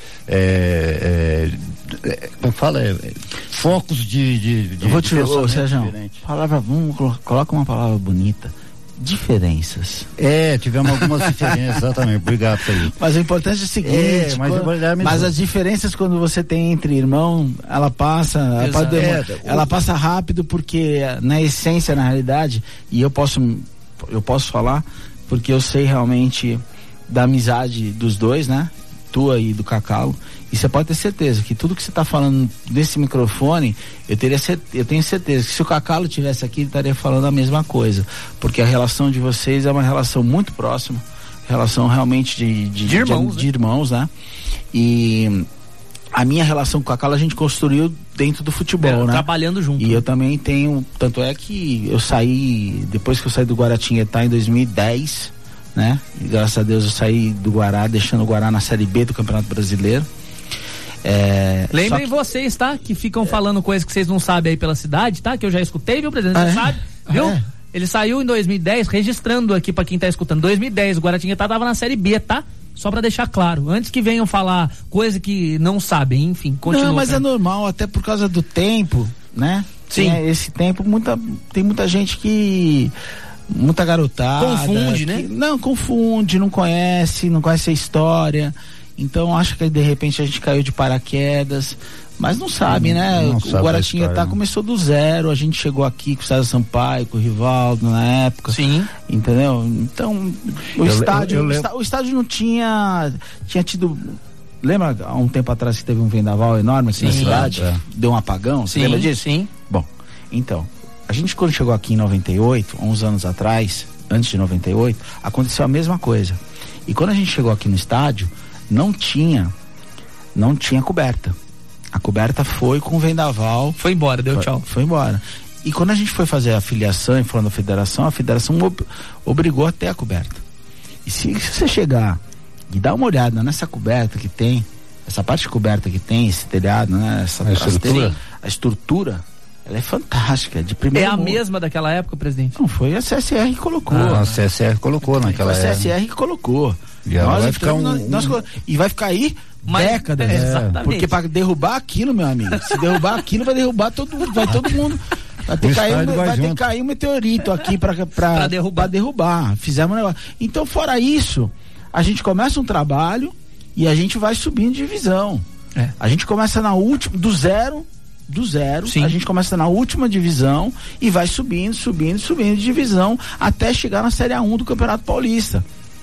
é, é, como fala, é, focos de, de, de eu vou te ô, Sérgio, palavra, vamos, coloca uma palavra bonita. Diferenças. É, tivemos algumas diferenças, exatamente. Obrigado por isso. Mas o importante é o seguinte, é, mas, quando, mas as diferenças quando você tem entre irmão, ela passa, ela, pode demorar, é, ela passa rápido, porque na essência, na realidade, e eu posso eu posso falar, porque eu sei realmente da amizade dos dois, né? Tua e do Cacalo. E você pode ter certeza que tudo que você está falando nesse microfone, eu teria eu tenho certeza que se o Cacalo estivesse aqui, ele estaria falando a mesma coisa, porque a relação de vocês é uma relação muito próxima, relação realmente de, de, de, irmãos, de, né? de irmãos, né? E a minha relação com o Cacalo a gente construiu dentro do futebol, é, né? Trabalhando junto. E eu também tenho, tanto é que eu saí, depois que eu saí do Guaratinguetá em dois mil e dez, né? E graças a Deus eu saí do Guará, deixando o Guará na Série B do Campeonato Brasileiro. É, Lembrem que... vocês, tá? Que ficam é. falando coisas que vocês não sabem aí pela cidade, tá? Que eu já escutei, viu, presidente? Você ah, sabe, é? viu? É. Ele saiu em dois mil e dez, registrando aqui pra quem tá escutando. dois mil e dez, o Guaratinguetá tava na Série B, tá? Só pra deixar claro. Antes que venham falar coisa que não sabem, enfim, continua. Não, mas cara. é normal, até por causa do tempo, né? Sim. Tem esse tempo, muita, tem muita gente que... Muita garotada. Confunde, que, né? Não, confunde, não conhece, não conhece a história. Então acho que de repente a gente caiu de paraquedas, mas não sabe, não, né? Não o sabe Guaratinguetá começou do zero, a gente chegou aqui com o César Sampaio, com o Rivaldo na época. Sim. Entendeu? Então, o eu, estádio, eu, eu, eu, o, está, o estádio não tinha, tinha tido, lembra há um tempo atrás que teve um vendaval enorme aqui sim, na cidade? É. Deu um apagão, você sim, lembra disso? Sim. Bom, então, a gente quando chegou aqui em noventa e oito, uns anos atrás, antes de noventa e oito, aconteceu a mesma coisa. E quando a gente chegou aqui no estádio, não tinha, não tinha coberta. A coberta foi com o vendaval. Foi embora, deu foi, tchau. Foi embora. E quando a gente foi fazer a filiação, falando da federação, a federação ob, obrigou a ter a coberta. E se, se você chegar e dar uma olhada nessa coberta que tem, essa parte de coberta que tem, esse telhado, né? Essa a estrutura. A estrutura, ela é fantástica, de primeiro É a mundo. Mesma daquela época, presidente? Não, foi a C S R que colocou. Ah, a C S R colocou naquela época. Foi a C S R que colocou. E nós vai ficar um, nós, um... nós, e vai ficar aí Mas, décadas. É, exatamente. Porque para derrubar aquilo, meu amigo, se derrubar aquilo, vai derrubar todo mundo, vai todo mundo. Vai ter, cair, vai vai ter que cair um meteorito aqui para derrubar. derrubar. Fizemos um negócio. Então, fora isso, a gente começa um trabalho e a gente vai subindo de divisão. É. A gente começa na última, do zero, do zero, Sim. a gente começa na última divisão e vai subindo, subindo, subindo de divisão até chegar na Série A um do Campeonato Paulista.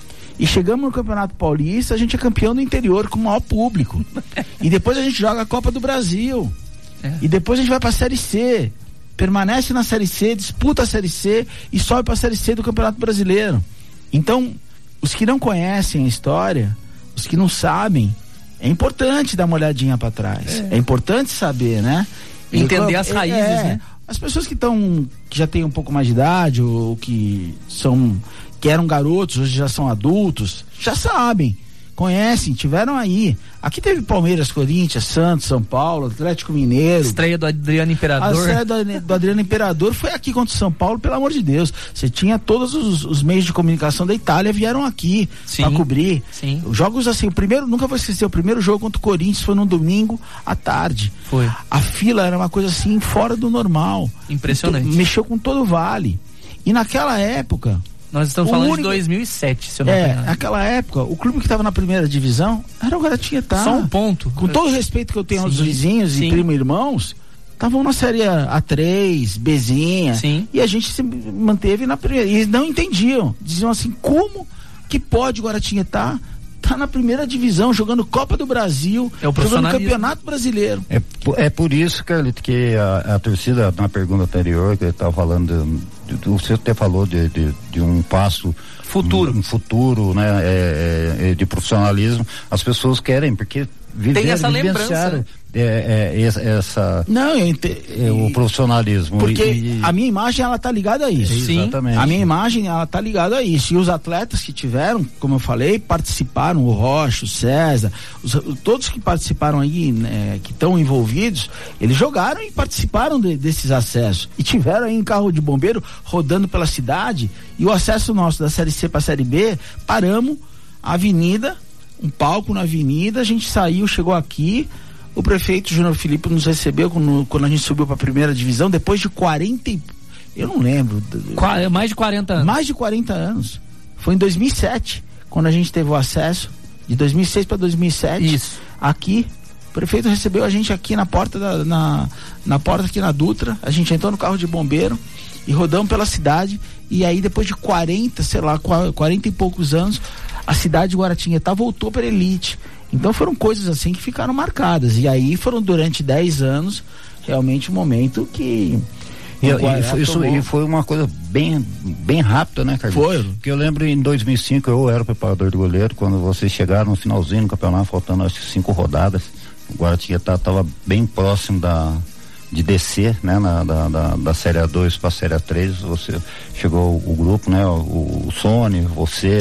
E chegamos no Campeonato Paulista, a gente é campeão do interior com o maior público. E depois a gente joga a Copa do Brasil. É. E depois a gente vai pra Série C. Permanece na Série C, disputa a Série C e sobe pra Série C do Campeonato Brasileiro. Então, os que não conhecem a história, os que não sabem, é importante dar uma olhadinha pra trás. É, é importante saber, né? Entender e, as raízes, é, né? As pessoas que estão, que já têm um pouco mais de idade, ou que são... que eram garotos, hoje já são adultos, já sabem, conhecem, tiveram aí. Aqui teve Palmeiras, Corinthians, Santos, São Paulo, Atlético Mineiro. Estreia do Adriano Imperador. A estreia do, do Adriano Imperador foi aqui contra o São Paulo, pelo amor de Deus. Você tinha todos os, os meios de comunicação da Itália vieram aqui para cobrir. Sim. Jogos assim, o primeiro, nunca vou esquecer, o primeiro jogo contra o Corinthians foi num domingo à tarde. Foi. A fila era uma coisa assim, fora do normal. Impressionante. Então, mexeu com todo o Vale. E naquela época... Nós estamos o falando único... de dois mil e sete, se eu não me engano. É, naquela época, o clube que estava na primeira divisão era o Guaratinguetá. Só um ponto. Com todo o respeito que eu tenho Sim. aos vizinhos Sim. e primo e irmãos, estavam na série A três, Bzinha. Sim. E a gente se manteve na primeira. E eles não entendiam. Diziam assim, como que pode o Guaratinguetá tá na primeira divisão, jogando Copa do Brasil, é o jogando Campeonato Brasileiro. É, é por isso, Carlito, que a, a torcida, na pergunta anterior, que ele estava falando, de, de, você até falou de, de, de um passo futuro, um, um futuro, né, é, é, de profissionalismo, as pessoas querem, porque viver, tem essa lembrança. É, é, essa, essa não, eu ente... é, o profissionalismo. Porque e, e... a minha imagem, ela tá ligada a isso. Sim. Exatamente. A minha imagem, ela tá ligada a isso. E os atletas que tiveram, como eu falei, participaram, o Rocha, o César, os, todos que participaram aí, né, que estão envolvidos, eles jogaram e participaram de, desses acessos. E tiveram aí em carro de bombeiro, rodando pela cidade, e o acesso nosso da Série C pra Série B, paramos a avenida, um palco na avenida, a gente saiu, chegou aqui, o prefeito Júnior Filipe nos recebeu quando, quando a gente subiu para a primeira divisão, depois de quarenta, eu não lembro. Qua, mais de quarenta anos. Mais de quarenta anos. Foi em dois mil e sete, quando a gente teve o acesso, de dois mil e seis para dois mil e sete. Isso. Aqui, o prefeito recebeu a gente aqui na porta da, na, na porta aqui na Dutra, a gente entrou no carro de bombeiro e rodamos pela cidade, e aí depois de quarenta, sei lá, quarenta e poucos anos, a cidade de Guaratinguetá voltou para elite. Então foram coisas assim que ficaram marcadas. E aí foram durante dez anos realmente um momento que. E, e foi, isso e foi uma coisa bem, bem rápida, né, Carlos? Foi. Porque eu lembro em dois mil e cinco eu era o preparador de goleiro, quando vocês chegaram no finalzinho do campeonato, faltando acho que cinco rodadas. O Guaratinguetá estava bem próximo da. de descer, né, na, da, da, da Série A dois para a Série A três. Você chegou o, o grupo, né, o, o Sony, você,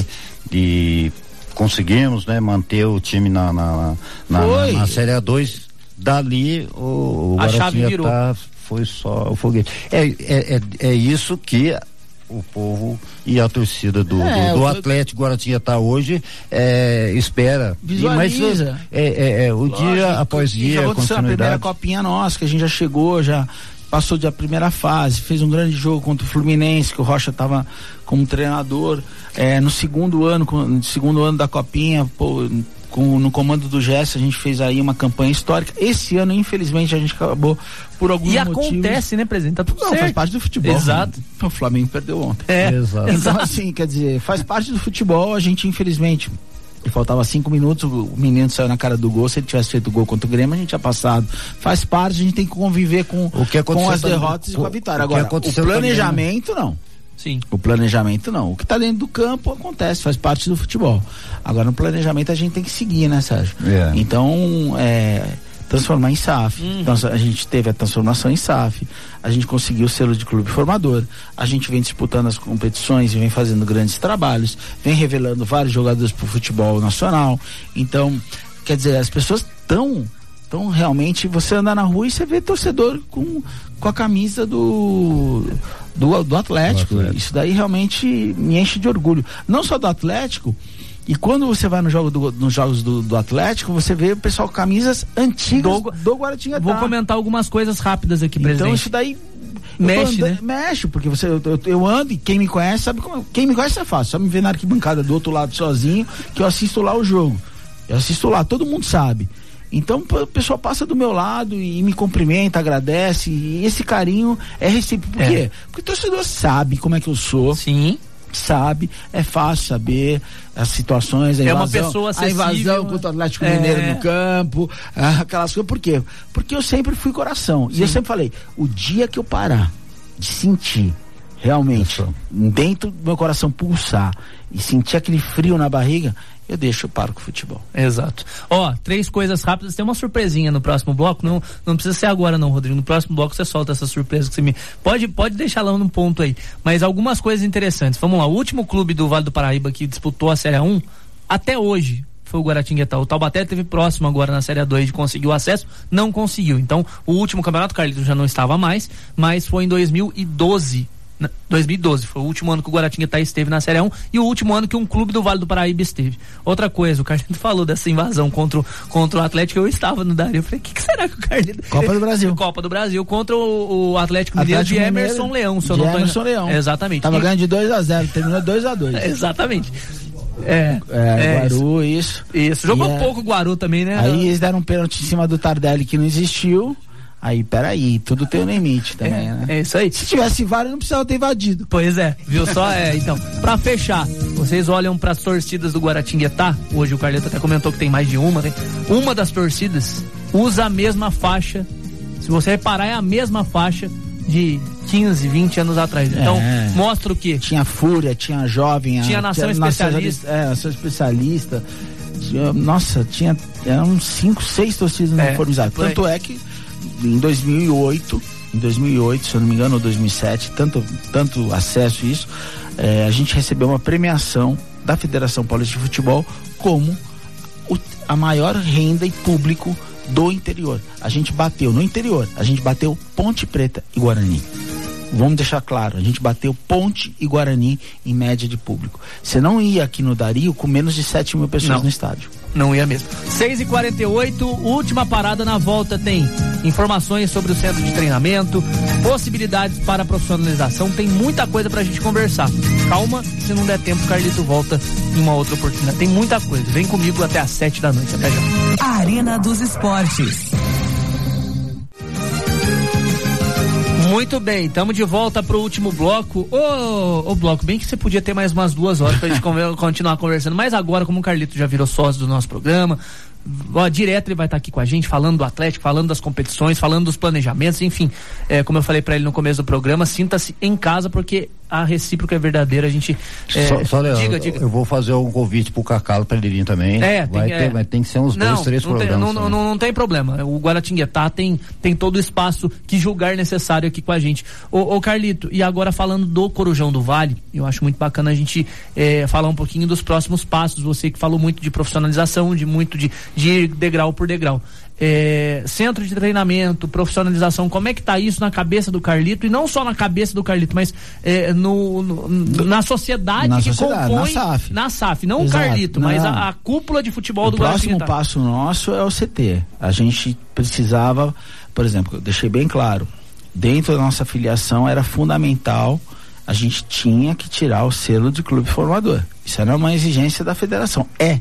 e conseguimos, né, manter o time na, na, na, na, na Série A dois. Dali o, o Guaratinguetá foi só o foguete. É, é, é, é isso que o povo e a torcida do, é, do, do Atlético Guaratinguetá hoje é, espera. Visualiza. Mas é, é, é, o Lógico, dia após dia, já aconteceu a primeira copinha nossa, que a gente já chegou, já passou da primeira fase, fez um grande jogo contra o Fluminense, que o Rocha estava como treinador, é, no segundo ano, no segundo ano da copinha, pô, com, no comando do Gesso, a gente fez aí uma campanha histórica. Esse ano, infelizmente, a gente acabou por alguns e motivos. E acontece, né, presidente? Tá tudo Não, certo. Faz parte do futebol. Exato. Né? O Flamengo perdeu ontem. É, exato. Então, assim, quer dizer, faz parte do futebol, a gente, infelizmente, E faltava cinco minutos, o menino saiu na cara do gol. Se ele tivesse feito o gol contra o Grêmio, a gente tinha passado. Faz parte, a gente tem que conviver com, o que com as tá, derrotas o, e com a vitória. Agora, o, o planejamento também, não. Sim. O planejamento não. O que está dentro do campo acontece, faz parte do futebol. Agora, no planejamento a gente tem que seguir, né, Sérgio? Yeah. Então, é, transformar em S A F. Uhum. Então, a gente teve a transformação em S A F. A gente conseguiu o selo de clube formador. A gente vem disputando as competições e vem fazendo grandes trabalhos. Vem revelando vários jogadores para o futebol nacional. Então, quer dizer, as pessoas estão... Então, realmente, você anda na rua e você vê torcedor com, com a camisa do, do, do Atlético. do Atlético. Isso daí realmente me enche de orgulho. Não só do Atlético, e quando você vai no jogo do, nos jogos do, do Atlético, você vê o pessoal com camisas antigas do, do Guaratinguetá. Vou comentar algumas coisas rápidas aqui, presidente. Então, isso daí... Mexe, andando, né? Mexe, porque você, eu, eu, eu ando e quem me conhece sabe como... Quem me conhece é fácil, só me ver na arquibancada do outro lado sozinho, que eu assisto lá o jogo. Eu assisto lá, todo mundo sabe. Então o pessoal passa do meu lado e me cumprimenta, agradece, e esse carinho é recíproco. Por é. quê? Porque o torcedor sabe como é que eu sou. Sim. Sabe, é fácil saber as situações, a invasão, é uma pessoa acessível, a invasão contra o Atlético é. Mineiro no campo, aquelas coisas. Por quê? Porque eu sempre fui coração. Sim. E eu sempre falei, o dia que eu parar de sentir realmente dentro do meu coração pulsar e sentir aquele frio na barriga, eu deixo, eu paro com o futebol. Exato. Ó, três coisas rápidas, tem uma surpresinha no próximo bloco, não, não precisa ser agora não, Rodrigo, no próximo bloco você solta essa surpresa que você me... Pode, pode deixar lá no ponto aí, mas algumas coisas interessantes. Vamos lá, o último clube do Vale do Paraíba que disputou a Série A um, até hoje, foi o Guaratinguetá. O Taubaté teve próximo agora na Série A dois de conseguir o acesso, não conseguiu. Então, o último campeonato, Carlito já não estava mais, mas foi em dois mil e doze, dois mil e doze, foi o último ano que o Guaratinguetá esteve na Série A um e o último ano que um clube do Vale do Paraíba esteve. Outra coisa, o Carlito falou dessa invasão contra o, contra o Atlético, eu estava no Dario, eu falei, o que, que será que o Carlito... Copa do Brasil. Copa do Brasil, contra o, o Atlético Mineiro de Emerson Leão, se eu não tô Emerson Leão. Exatamente. Tava e... ganhando de dois a zero, terminou dois a dois. Exatamente. É, é, é Guaru, isso. Isso, isso. jogou é... pouco o Guaru também, né? Aí eles deram um pênalti em cima do Tardelli que não existiu. Aí, peraí, tudo tem um limite também, é, né? É isso aí. Se tivesse vários, não precisava ter invadido. Pois é, viu só? É, então, pra fechar, vocês olham pras torcidas do Guaratinguetá, hoje o Carleto até comentou que tem mais de uma, né? Uma das torcidas usa a mesma faixa, se você reparar, é a mesma faixa de quinze, vinte anos atrás. Então, é. mostra o quê? Tinha Fúria, tinha Jovem, tinha a, Nação tinha, Especialista. Nação, é, Nação Especialista. Tinha, nossa, tinha eram cinco, seis torcidas não é, uniformizadas. Tanto é que em dois mil e oito, em dois mil e oito, se eu não me engano, ou dois mil e sete, tanto, tanto acesso a isso, é, a gente recebeu uma premiação da Federação Paulista de Futebol como o, a maior renda e público do interior. A gente bateu no interior, a gente bateu Ponte Preta e Guarani. Vamos deixar claro, a gente bateu Ponte e Guarani em média de público. Você não ia aqui no Dario com menos de sete mil pessoas não, no estádio. Não ia mesmo. seis e quarenta e oito, última parada. Na volta tem informações sobre o centro de treinamento, possibilidades para profissionalização, tem muita coisa pra gente conversar. Calma, se não der tempo, o Carlito volta em uma outra oportunidade. Tem muita coisa. Vem comigo até às sete da noite. Até já. Arena dos Esportes. Muito bem, estamos de volta pro último bloco. Ô, ô bloco, bem que você podia ter mais umas duas horas pra gente continuar conversando, mas agora, como o Carlito já virou sócio do nosso programa, ó, direto ele vai estar tá aqui com a gente, falando do Atlético, falando das competições, falando dos planejamentos, enfim, é, como eu falei para ele no começo do programa, sinta-se em casa, porque a recíproca é verdadeira, a gente... É, só, só Leandro, diga, diga. Eu vou fazer um convite pro Cacalo para ele vir também. É, vai, tem, ter, é. vai ter que ser uns não, dois, três não programas. Tem, não, não, não tem problema, o Guaratinguetá tem, tem todo o espaço que julgar necessário aqui com a gente. Ô, ô Carlito, e agora falando do Corujão do Vale, eu acho muito bacana a gente é, falar um pouquinho dos próximos passos, você que falou muito de profissionalização, de muito de, de ir degrau por degrau. É, centro de treinamento, profissionalização, como é que tá isso na cabeça do Carlito, e não só na cabeça do Carlito, mas é, no, no, na sociedade na que sociedade, compõe na S A F, na S A F, não Exato. o Carlito, não. mas a, a cúpula de futebol o do Guaratinguetá. O próximo passo nosso é o C T. A gente precisava, por exemplo, eu deixei bem claro, dentro da nossa filiação era fundamental, a gente tinha que tirar o selo de clube formador. Isso era uma exigência da federação. É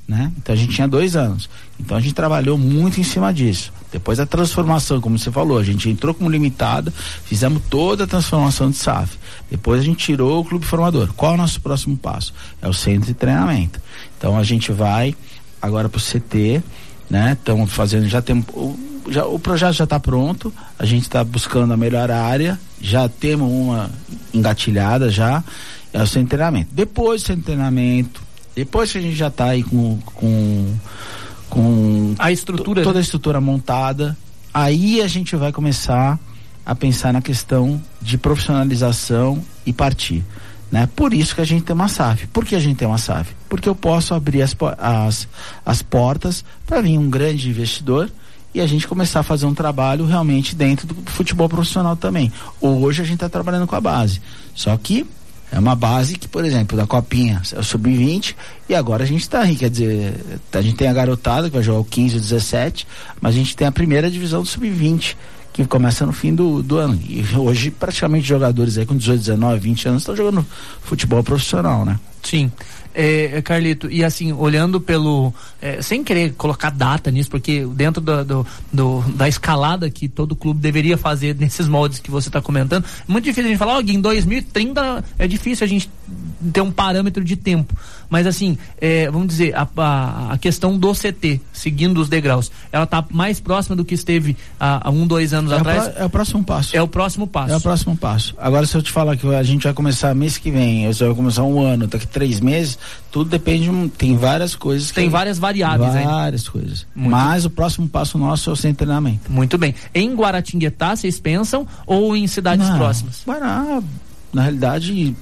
né? Então a gente tinha dois anos. Então a gente trabalhou muito em cima disso. Depois da transformação, como você falou, a gente entrou como limitada, fizemos toda a transformação de S A F. Depois a gente tirou o clube formador. Qual é o nosso próximo passo? É o centro de treinamento. Então a gente vai agora para o C T, né? Estamos fazendo, já temos, o, já, o projeto já está pronto, a gente está buscando a melhor área, já temos uma engatilhada já, é o centro de treinamento. Depois do centro de treinamento, depois que a gente já está aí com, com, com a estrutura, toda a estrutura montada, aí a gente vai começar a pensar na questão de profissionalização e partir, né? Por isso que a gente tem uma S A F. Por que a gente tem uma S A F? Porque eu posso abrir as, as, as portas para vir um grande investidor e a gente começar a fazer um trabalho realmente dentro do futebol profissional também. Hoje a gente está trabalhando com a base, só que é uma base que, por exemplo, da Copinha é o sub vinte e agora a gente está aí, quer dizer, a gente tem a garotada que vai jogar o quinze e o dezessete, mas a gente tem a primeira divisão do sub vinte que começa no fim do, do ano. E hoje praticamente jogadores aí com dezoito, dezenove, vinte anos estão jogando futebol profissional, né? Sim. É, Carlito, e assim, olhando pelo, é, sem querer colocar data nisso, porque dentro do, do, do, da escalada que todo clube deveria fazer nesses moldes que você está comentando, é muito difícil a gente falar, ó, em dois mil e trinta é difícil a gente ter um parâmetro de tempo, mas assim, é, vamos dizer, a, a, a questão do C T, seguindo os degraus, ela está mais próxima do que esteve há, há um, dois anos é atrás? O pro, é o próximo passo. É o próximo passo. É o próximo passo. Agora, se eu te falar que a gente vai começar mês que vem, você vai começar um ano, daqui três meses, tudo depende, tem várias coisas. Tem que, várias variáveis aí. Várias coisas. Muito Mas bem. O próximo passo nosso é o centro de treinamento. Muito bem. Em Guaratinguetá, vocês pensam, ou em cidades Não, próximas? Guará, na realidade,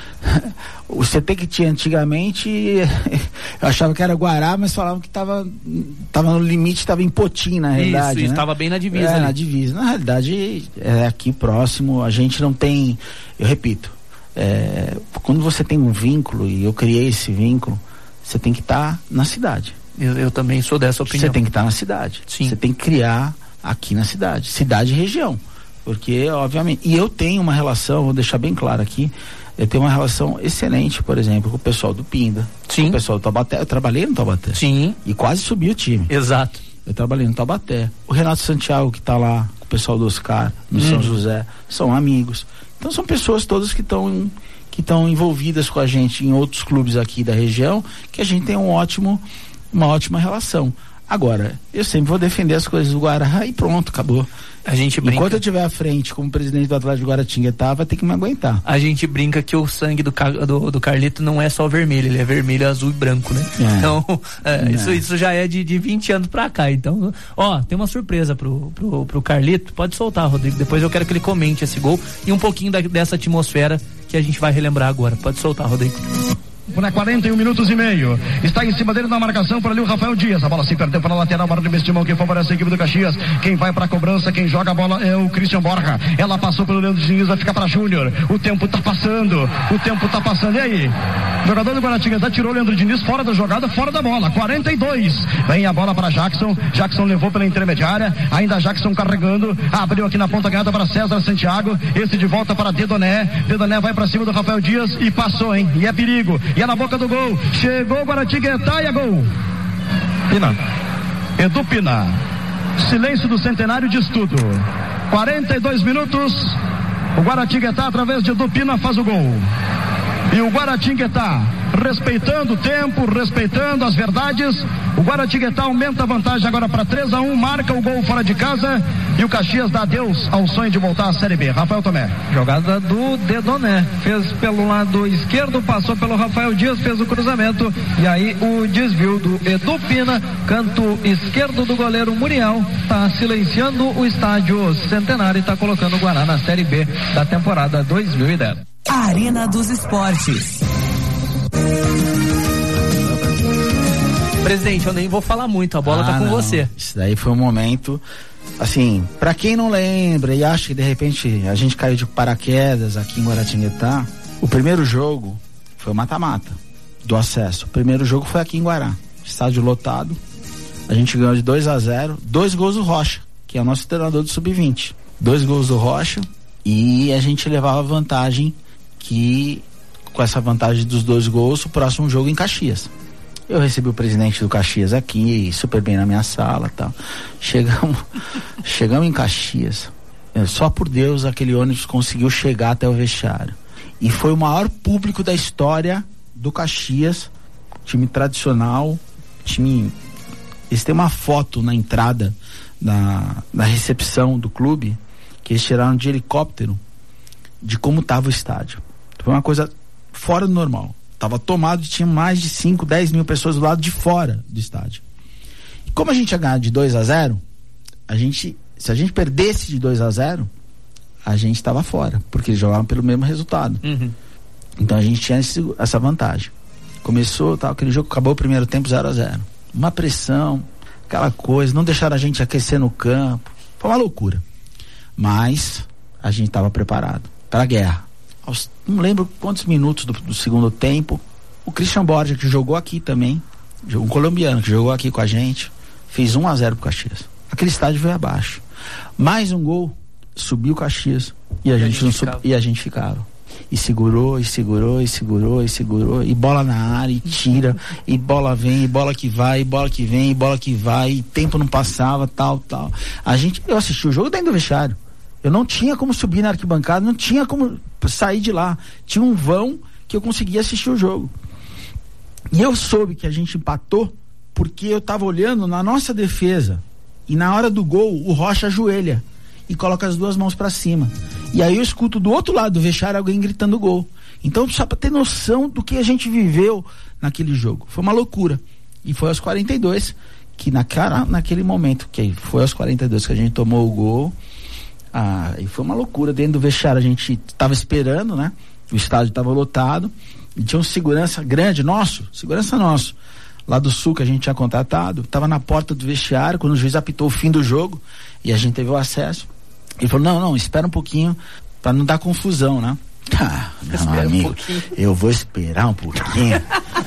o C T que tinha antigamente, eu achava que era Guará, mas falavam que estava tava no limite, estava em Potim, na realidade. Isso, né? estava bem na divisa. É, ali. na divisa. Na realidade, é aqui próximo, a gente não tem, eu repito, é, quando você tem um vínculo, e eu criei esse vínculo, você tem que estar tá na cidade. Eu, eu também sou dessa opinião. Você tem que estar tá na cidade. Sim. Você tem que criar aqui na cidade, cidade e região. Porque, obviamente, e eu tenho uma relação, vou deixar bem claro aqui, eu tenho uma relação excelente, por exemplo, com o pessoal do Pinda, Sim. com o pessoal do Taubaté. Eu trabalhei no Taubaté. Sim. E quase subi o time. Exato. Eu trabalhei no Taubaté. O Renato Santiago, que está lá, com o pessoal do Oscar, no hum. São José, são amigos. Então são pessoas todas que estão que estão envolvidas com a gente em outros clubes aqui da região, que a gente tem um ótimo, uma ótima relação. Agora, eu sempre vou defender as coisas do Guará e pronto, acabou. A gente brinca. Enquanto eu estiver à frente como presidente do Atlético de Guaratinguetá, vai ter que me aguentar. A gente brinca que o sangue do, do, do Carlito não é só vermelho, ele é vermelho, azul e branco, né? É. Então, é, é. Isso, isso já é de, de vinte anos pra cá. Então, ó, tem uma surpresa pro, pro, pro Carlito. Pode soltar, Rodrigo. Depois eu quero que ele comente esse gol e um pouquinho da, dessa atmosfera que a gente vai relembrar agora. Pode soltar, Rodrigo. Por quarenta e um minutos e meio. Está em cima dele na marcação por ali o Rafael Dias. A bola se perdeu para a lateral, barra de vestimão que favorece a equipe do Caxias. Quem vai para a cobrança, quem joga a bola é o Christian Borja. Ela passou pelo Leandro Diniz, vai ficar para Júnior. O tempo está passando. O tempo está passando. E aí? O jogador do Guaratinguetá tirou o Leandro Diniz fora da jogada, fora da bola. quarenta e dois. Vem a bola para Jackson. Jackson levou pela intermediária. Ainda Jackson carregando. Abriu aqui na ponta ganhada para César Santiago. Esse de volta para Dedoné. Dedoné vai para cima do Rafael Dias e passou, hein? E é perigo. E é na boca do gol, chegou Guaratinguetá e é gol. Pina. Edu Pina. Silêncio do centenário diz tudo. quarenta e dois minutos. O Guaratinguetá, através de Edu Pina, faz o gol. E o Guaratinguetá, respeitando o tempo, respeitando as verdades, o Guaratinguetá aumenta a vantagem agora para três a um, marca o gol fora de casa e o Caxias dá adeus ao sonho de voltar à Série B. Rafael Tomé. Jogada do Dedoné, fez pelo lado esquerdo, passou pelo Rafael Dias, fez o cruzamento e aí o desvio do Edu Pina, canto esquerdo do goleiro Muriel, tá silenciando o estádio Centenário e tá colocando o Guará na Série B da temporada dois mil e dez. Arena dos Esportes. Presidente, eu nem vou falar muito, a bola ah, tá com não. você. Isso daí foi um momento, assim, pra quem não lembra e acha que de repente a gente caiu de paraquedas aqui em Guaratinguetá, o primeiro jogo foi o mata-mata do acesso. O primeiro jogo foi aqui em Guará, estádio lotado, a gente ganhou de dois a zero, dois gols do Rocha, que é o nosso treinador do sub vinte. Dois gols do Rocha e a gente levava vantagem que, com essa vantagem dos dois gols, o próximo jogo em Caxias. Eu recebi o presidente do Caxias aqui, super bem na minha sala e tal. Chegamos, chegamos em Caxias. Só por Deus aquele ônibus conseguiu chegar até o vestiário. E foi o maior público da história do Caxias, time tradicional, time... Eles têm uma foto na entrada da, da recepção do clube, que eles tiraram de helicóptero, de como estava o estádio. Foi uma coisa fora do normal. Tava tomado, tinha mais de cinco, dez mil pessoas do lado de fora do estádio. E como a gente ia ganhar de dois a zero, a gente, se a gente perdesse de dois a zero, a gente estava fora, porque eles jogavam pelo mesmo resultado. Uhum. Então a gente tinha esse, essa vantagem. Começou, tal, aquele jogo, acabou o primeiro tempo zero a zero. Uma pressão, aquela coisa, não deixaram a gente aquecer no campo. Foi uma loucura. Mas a gente estava preparado para a guerra. Aos, não lembro quantos minutos do, do segundo tempo, o Christian Borja, que jogou aqui também, um colombiano que jogou aqui com a gente, fez um a zero pro Caxias. Aquele estádio veio abaixo. Mais um gol, subiu o Caxias e a, e gente, a gente não sub, e a gente ficava. E segurou, e segurou, e segurou, e segurou, e bola na área, e tira, e bola vem, e bola que vai, e bola que vem, e bola que vai, e tempo não passava, tal, tal. A gente, eu assisti o jogo dentro do vestiário. Eu não tinha como subir na arquibancada, não tinha como sair de lá. Tinha um vão que eu conseguia assistir o jogo. E eu soube que a gente empatou porque eu tava olhando na nossa defesa e na hora do gol o Rocha ajoelha e coloca as duas mãos para cima. E aí eu escuto do outro lado do vestiário alguém gritando gol. Então, só para ter noção do que a gente viveu naquele jogo. Foi uma loucura. E foi aos quarenta e dois que naquela, naquele momento, que foi aos quarenta e dois que a gente tomou o gol. Ah, e foi uma loucura. Dentro do vestiário a gente tava esperando, né? O estádio tava lotado e tinha um segurança grande, nosso, segurança nosso, lá do Sul, que a gente tinha contratado, tava na porta do vestiário quando o juiz apitou o fim do jogo e a gente teve o acesso. Ele falou, não, não, espera um pouquinho pra não dar confusão, né? Ah, meu amigo, um eu vou esperar um pouquinho.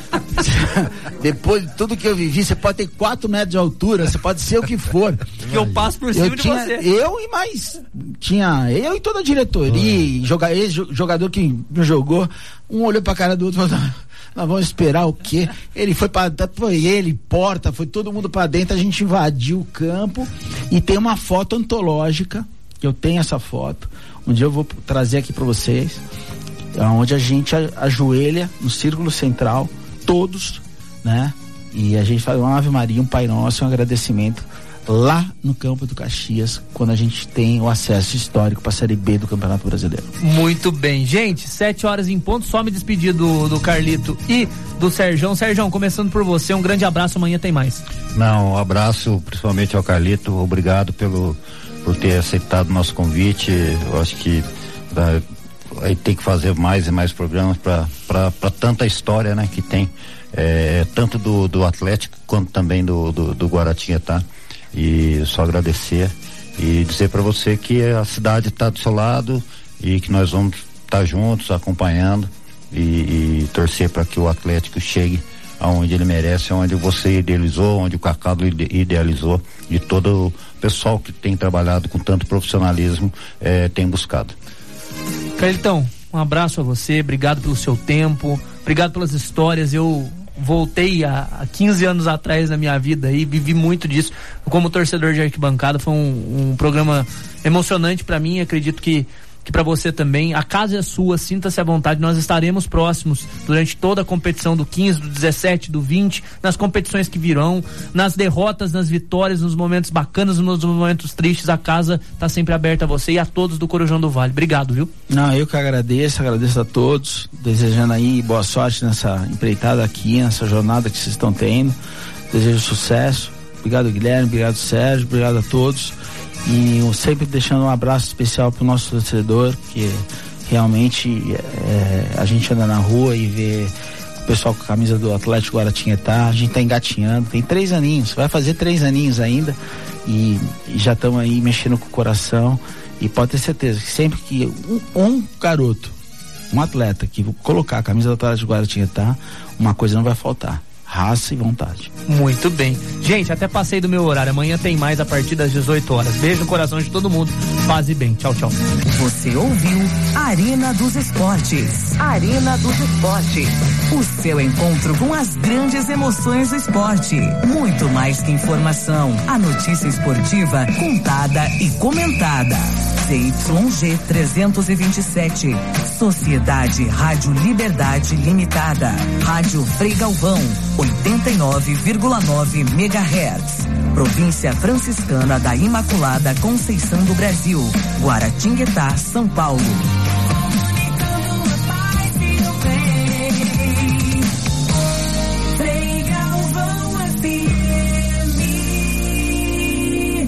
Depois de tudo que eu vivi, você pode ter quatro metros de altura, você pode ser o que for. Que eu passo por cima eu de tinha, você. Eu e mais. Tinha eu e toda a diretoria, uhum. joga, jogador que jogou, um olhou pra cara do outro e falou, nós vamos esperar o quê? Ele foi pra, foi ele, porta, foi todo mundo pra dentro, a gente invadiu o campo e tem uma foto antológica, eu tenho essa foto, um dia eu vou trazer aqui pra vocês, onde a gente ajoelha no círculo central, todos, né? E a gente faz uma Ave Maria, um Pai Nosso, um agradecimento lá no campo do Caxias, quando a gente tem o acesso histórico para a Série B do Campeonato Brasileiro. Muito bem, gente, sete horas em ponto, só me despedir do, do Carlito e do Serjão. Serjão, começando por você, um grande abraço, amanhã tem mais. Não, um abraço principalmente ao Carlito, obrigado pelo, por ter aceitado o nosso convite. Eu acho que uh, aí tem que fazer mais e mais programas para tanta história, né, que tem, é, tanto do, do Atlético quanto também do, do, do Guaratinguetá. E só agradecer e dizer para você que a cidade está do seu lado e que nós vamos estar tá juntos, acompanhando e, e torcer para que o Atlético chegue aonde ele merece, onde você idealizou, onde o Cacado idealizou, e todo o pessoal que tem trabalhado com tanto profissionalismo eh, tem buscado. Carlitão, um abraço a você, obrigado pelo seu tempo, obrigado pelas histórias. Eu voltei há, há quinze anos atrás na minha vida e vivi muito disso como torcedor de arquibancada. Foi um, um programa emocionante para mim, acredito que que para você também. A casa é sua, sinta-se à vontade, nós estaremos próximos durante toda a competição do quinze, do dezessete, do vinte, nas competições que virão, nas derrotas, nas vitórias, nos momentos bacanas, nos momentos tristes. A casa tá sempre aberta a você e a todos do Corujão do Vale. Obrigado, viu? Não, eu que agradeço, agradeço a todos, desejando aí boa sorte nessa empreitada aqui, nessa jornada que vocês estão tendo. Desejo sucesso. Obrigado, Guilherme, obrigado, Sérgio, obrigado a todos. E eu sempre deixando um abraço especial pro nosso torcedor, que realmente é, a gente anda na rua e vê o pessoal com a camisa do Atlético Guaratinguetá, a gente tá engatinhando, tem três aninhos, vai fazer três aninhos ainda e, e já estamos aí mexendo com o coração. E pode ter certeza que sempre que um, um garoto, um atleta que colocar a camisa do Atlético Guaratinguetá, uma coisa não vai faltar: raça e vontade. Muito bem. Gente, até passei do meu horário. Amanhã tem mais a partir das dezoito horas. Beijo no coração de todo mundo. Paz e bem. Tchau, tchau. Você ouviu Arena dos Esportes. Arena dos Esportes. O seu encontro com as grandes emoções do esporte. Muito mais que informação. A notícia esportiva contada e comentada. C Y G trezentos e vinte e sete. Sociedade Rádio Liberdade Limitada. Rádio Frei Galvão, oitenta e nove vírgula nove megahertz. Província Franciscana da Imaculada Conceição do Brasil. Guaratinguetá, São Paulo.